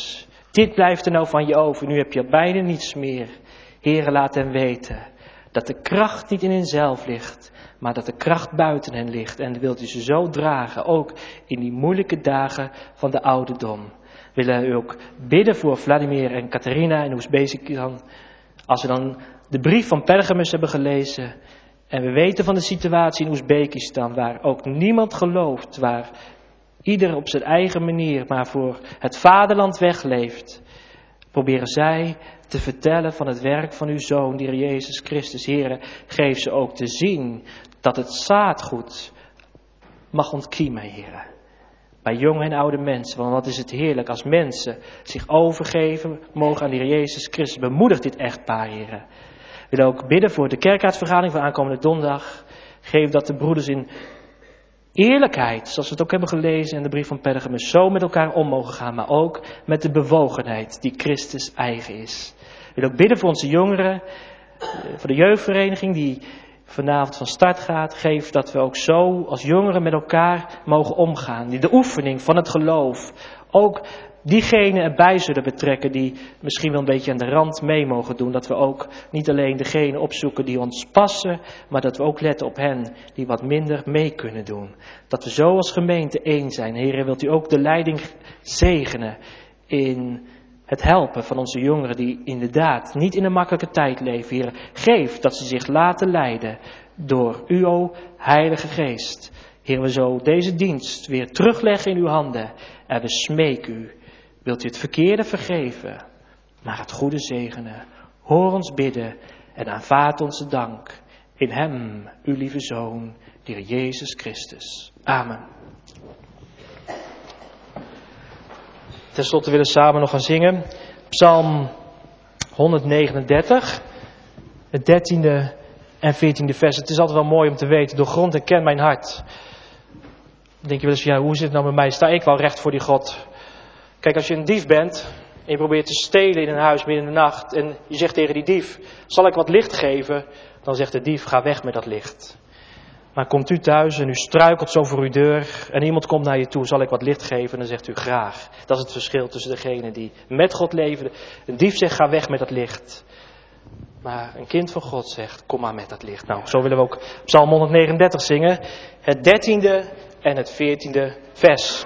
Dit blijft er nou van je over. Nu heb je bijna niets meer. Heere, laat hen weten dat de kracht niet in henzelf ligt, maar dat de kracht buiten hen ligt. En wilt u ze zo dragen, ook in die moeilijke dagen van de ouderdom. We willen u ook bidden voor Vladimir en Catharina in Oezbekistan. Als we dan de brief van Pergamus hebben gelezen en we weten van de situatie in Oezbekistan, waar ook niemand gelooft, waar ieder op zijn eigen manier maar voor het vaderland wegleeft, proberen zij te vertellen van het werk van uw Zoon, die Heer Jezus Christus. Heere, geef ze ook te zien dat het zaadgoed mag ontkiemen, Heere. Bij jonge en oude mensen, want wat is het heerlijk als mensen zich overgeven mogen aan de Heer Jezus Christus. Bemoedig dit echtpaar, Heere. We willen ook bidden voor de kerkraadsvergadering van aankomende donderdag. Geef dat de broeders in eerlijkheid, zoals we het ook hebben gelezen in de brief van Pergamus, zo met elkaar om mogen gaan, maar ook met de bewogenheid die Christus eigen is. We willen ook bidden voor onze jongeren, voor de jeugdvereniging die vanavond van start gaat. Geef dat we ook zo als jongeren met elkaar mogen omgaan. Die de oefening van het geloof ook diegenen erbij zullen betrekken die misschien wel een beetje aan de rand mee mogen doen. Dat we ook niet alleen degenen opzoeken die ons passen, maar dat we ook letten op hen die wat minder mee kunnen doen. Dat we zo als gemeente één zijn. Heere, wilt u ook de leiding zegenen in het helpen van onze jongeren die inderdaad niet in een makkelijke tijd leven. Heere, geef dat ze zich laten leiden door u, o Heilige Geest. Heer, we zo deze dienst weer terugleggen in uw handen en we smeken u. Wilt u het verkeerde vergeven, maar het goede zegenen. Hoor ons bidden en aanvaard onze dank. In hem, uw lieve Zoon, de Heer Jezus Christus. Amen. Ten slotte willen we samen nog gaan zingen. Psalm honderdnegenendertig, het dertiende en veertiende vers. Het is altijd wel mooi om te weten, doorgrond en ken mijn hart. Dan denk je wel eens, ja, hoe zit het nou met mij? Sta ik wel recht voor die God? Kijk, als je een dief bent en je probeert te stelen in een huis midden in de nacht en je zegt tegen die dief, zal ik wat licht geven? Dan zegt de dief, ga weg met dat licht. Maar komt u thuis en u struikelt zo voor uw deur en iemand komt naar je toe, zal ik wat licht geven? Dan zegt u graag. Dat is het verschil tussen degene die met God leven. Een dief zegt, ga weg met dat licht. Maar een kind van God zegt, kom maar met dat licht. Nou, zo willen we ook Psalm honderdnegenendertig zingen. Het dertiende en het veertiende vers.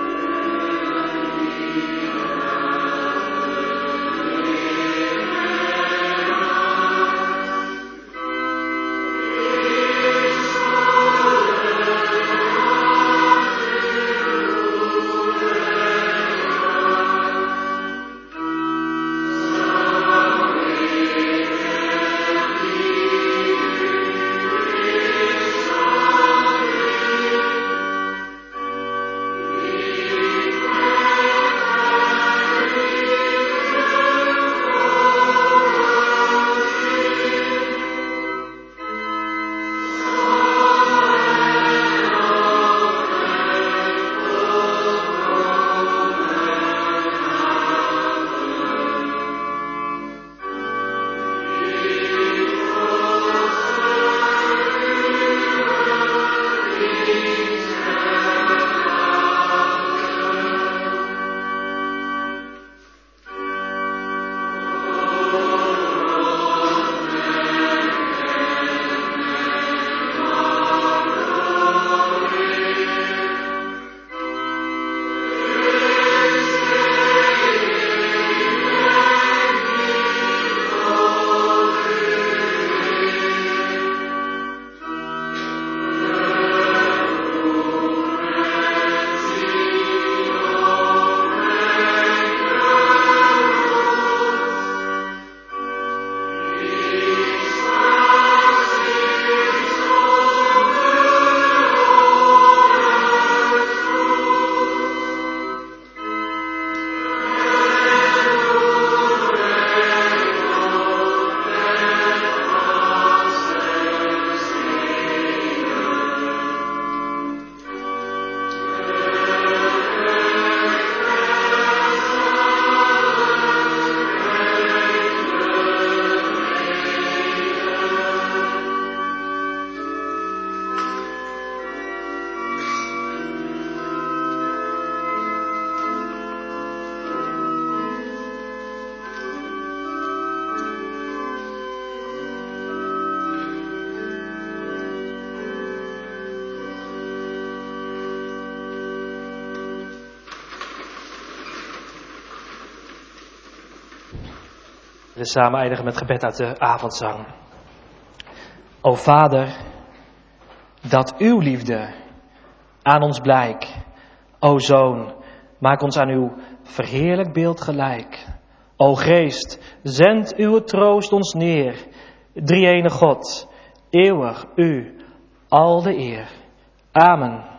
Amen. willen samen eindigen met gebed uit de avondzang. O Vader, dat uw liefde aan ons blijk. O Zoon, maak ons aan uw verheerlijk beeld gelijk. O Geest, zend uw troost ons neer. Drie-ene God, eeuwig u al de eer. Amen.